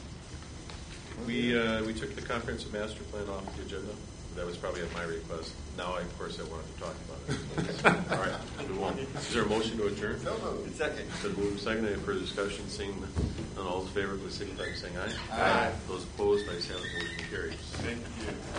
[SPEAKER 1] We took the comprehensive master plan off the agenda. That was probably at my request. Now, of course, I wanted to talk about it. All right, we won't. Is there a motion to adjourn?
[SPEAKER 10] No. Second.
[SPEAKER 1] Been moved second. Any further discussion? Seeing none, all in favor, please signify by saying aye.
[SPEAKER 10] Aye.
[SPEAKER 1] Those opposed by saying the motion carries.
[SPEAKER 7] Thank you.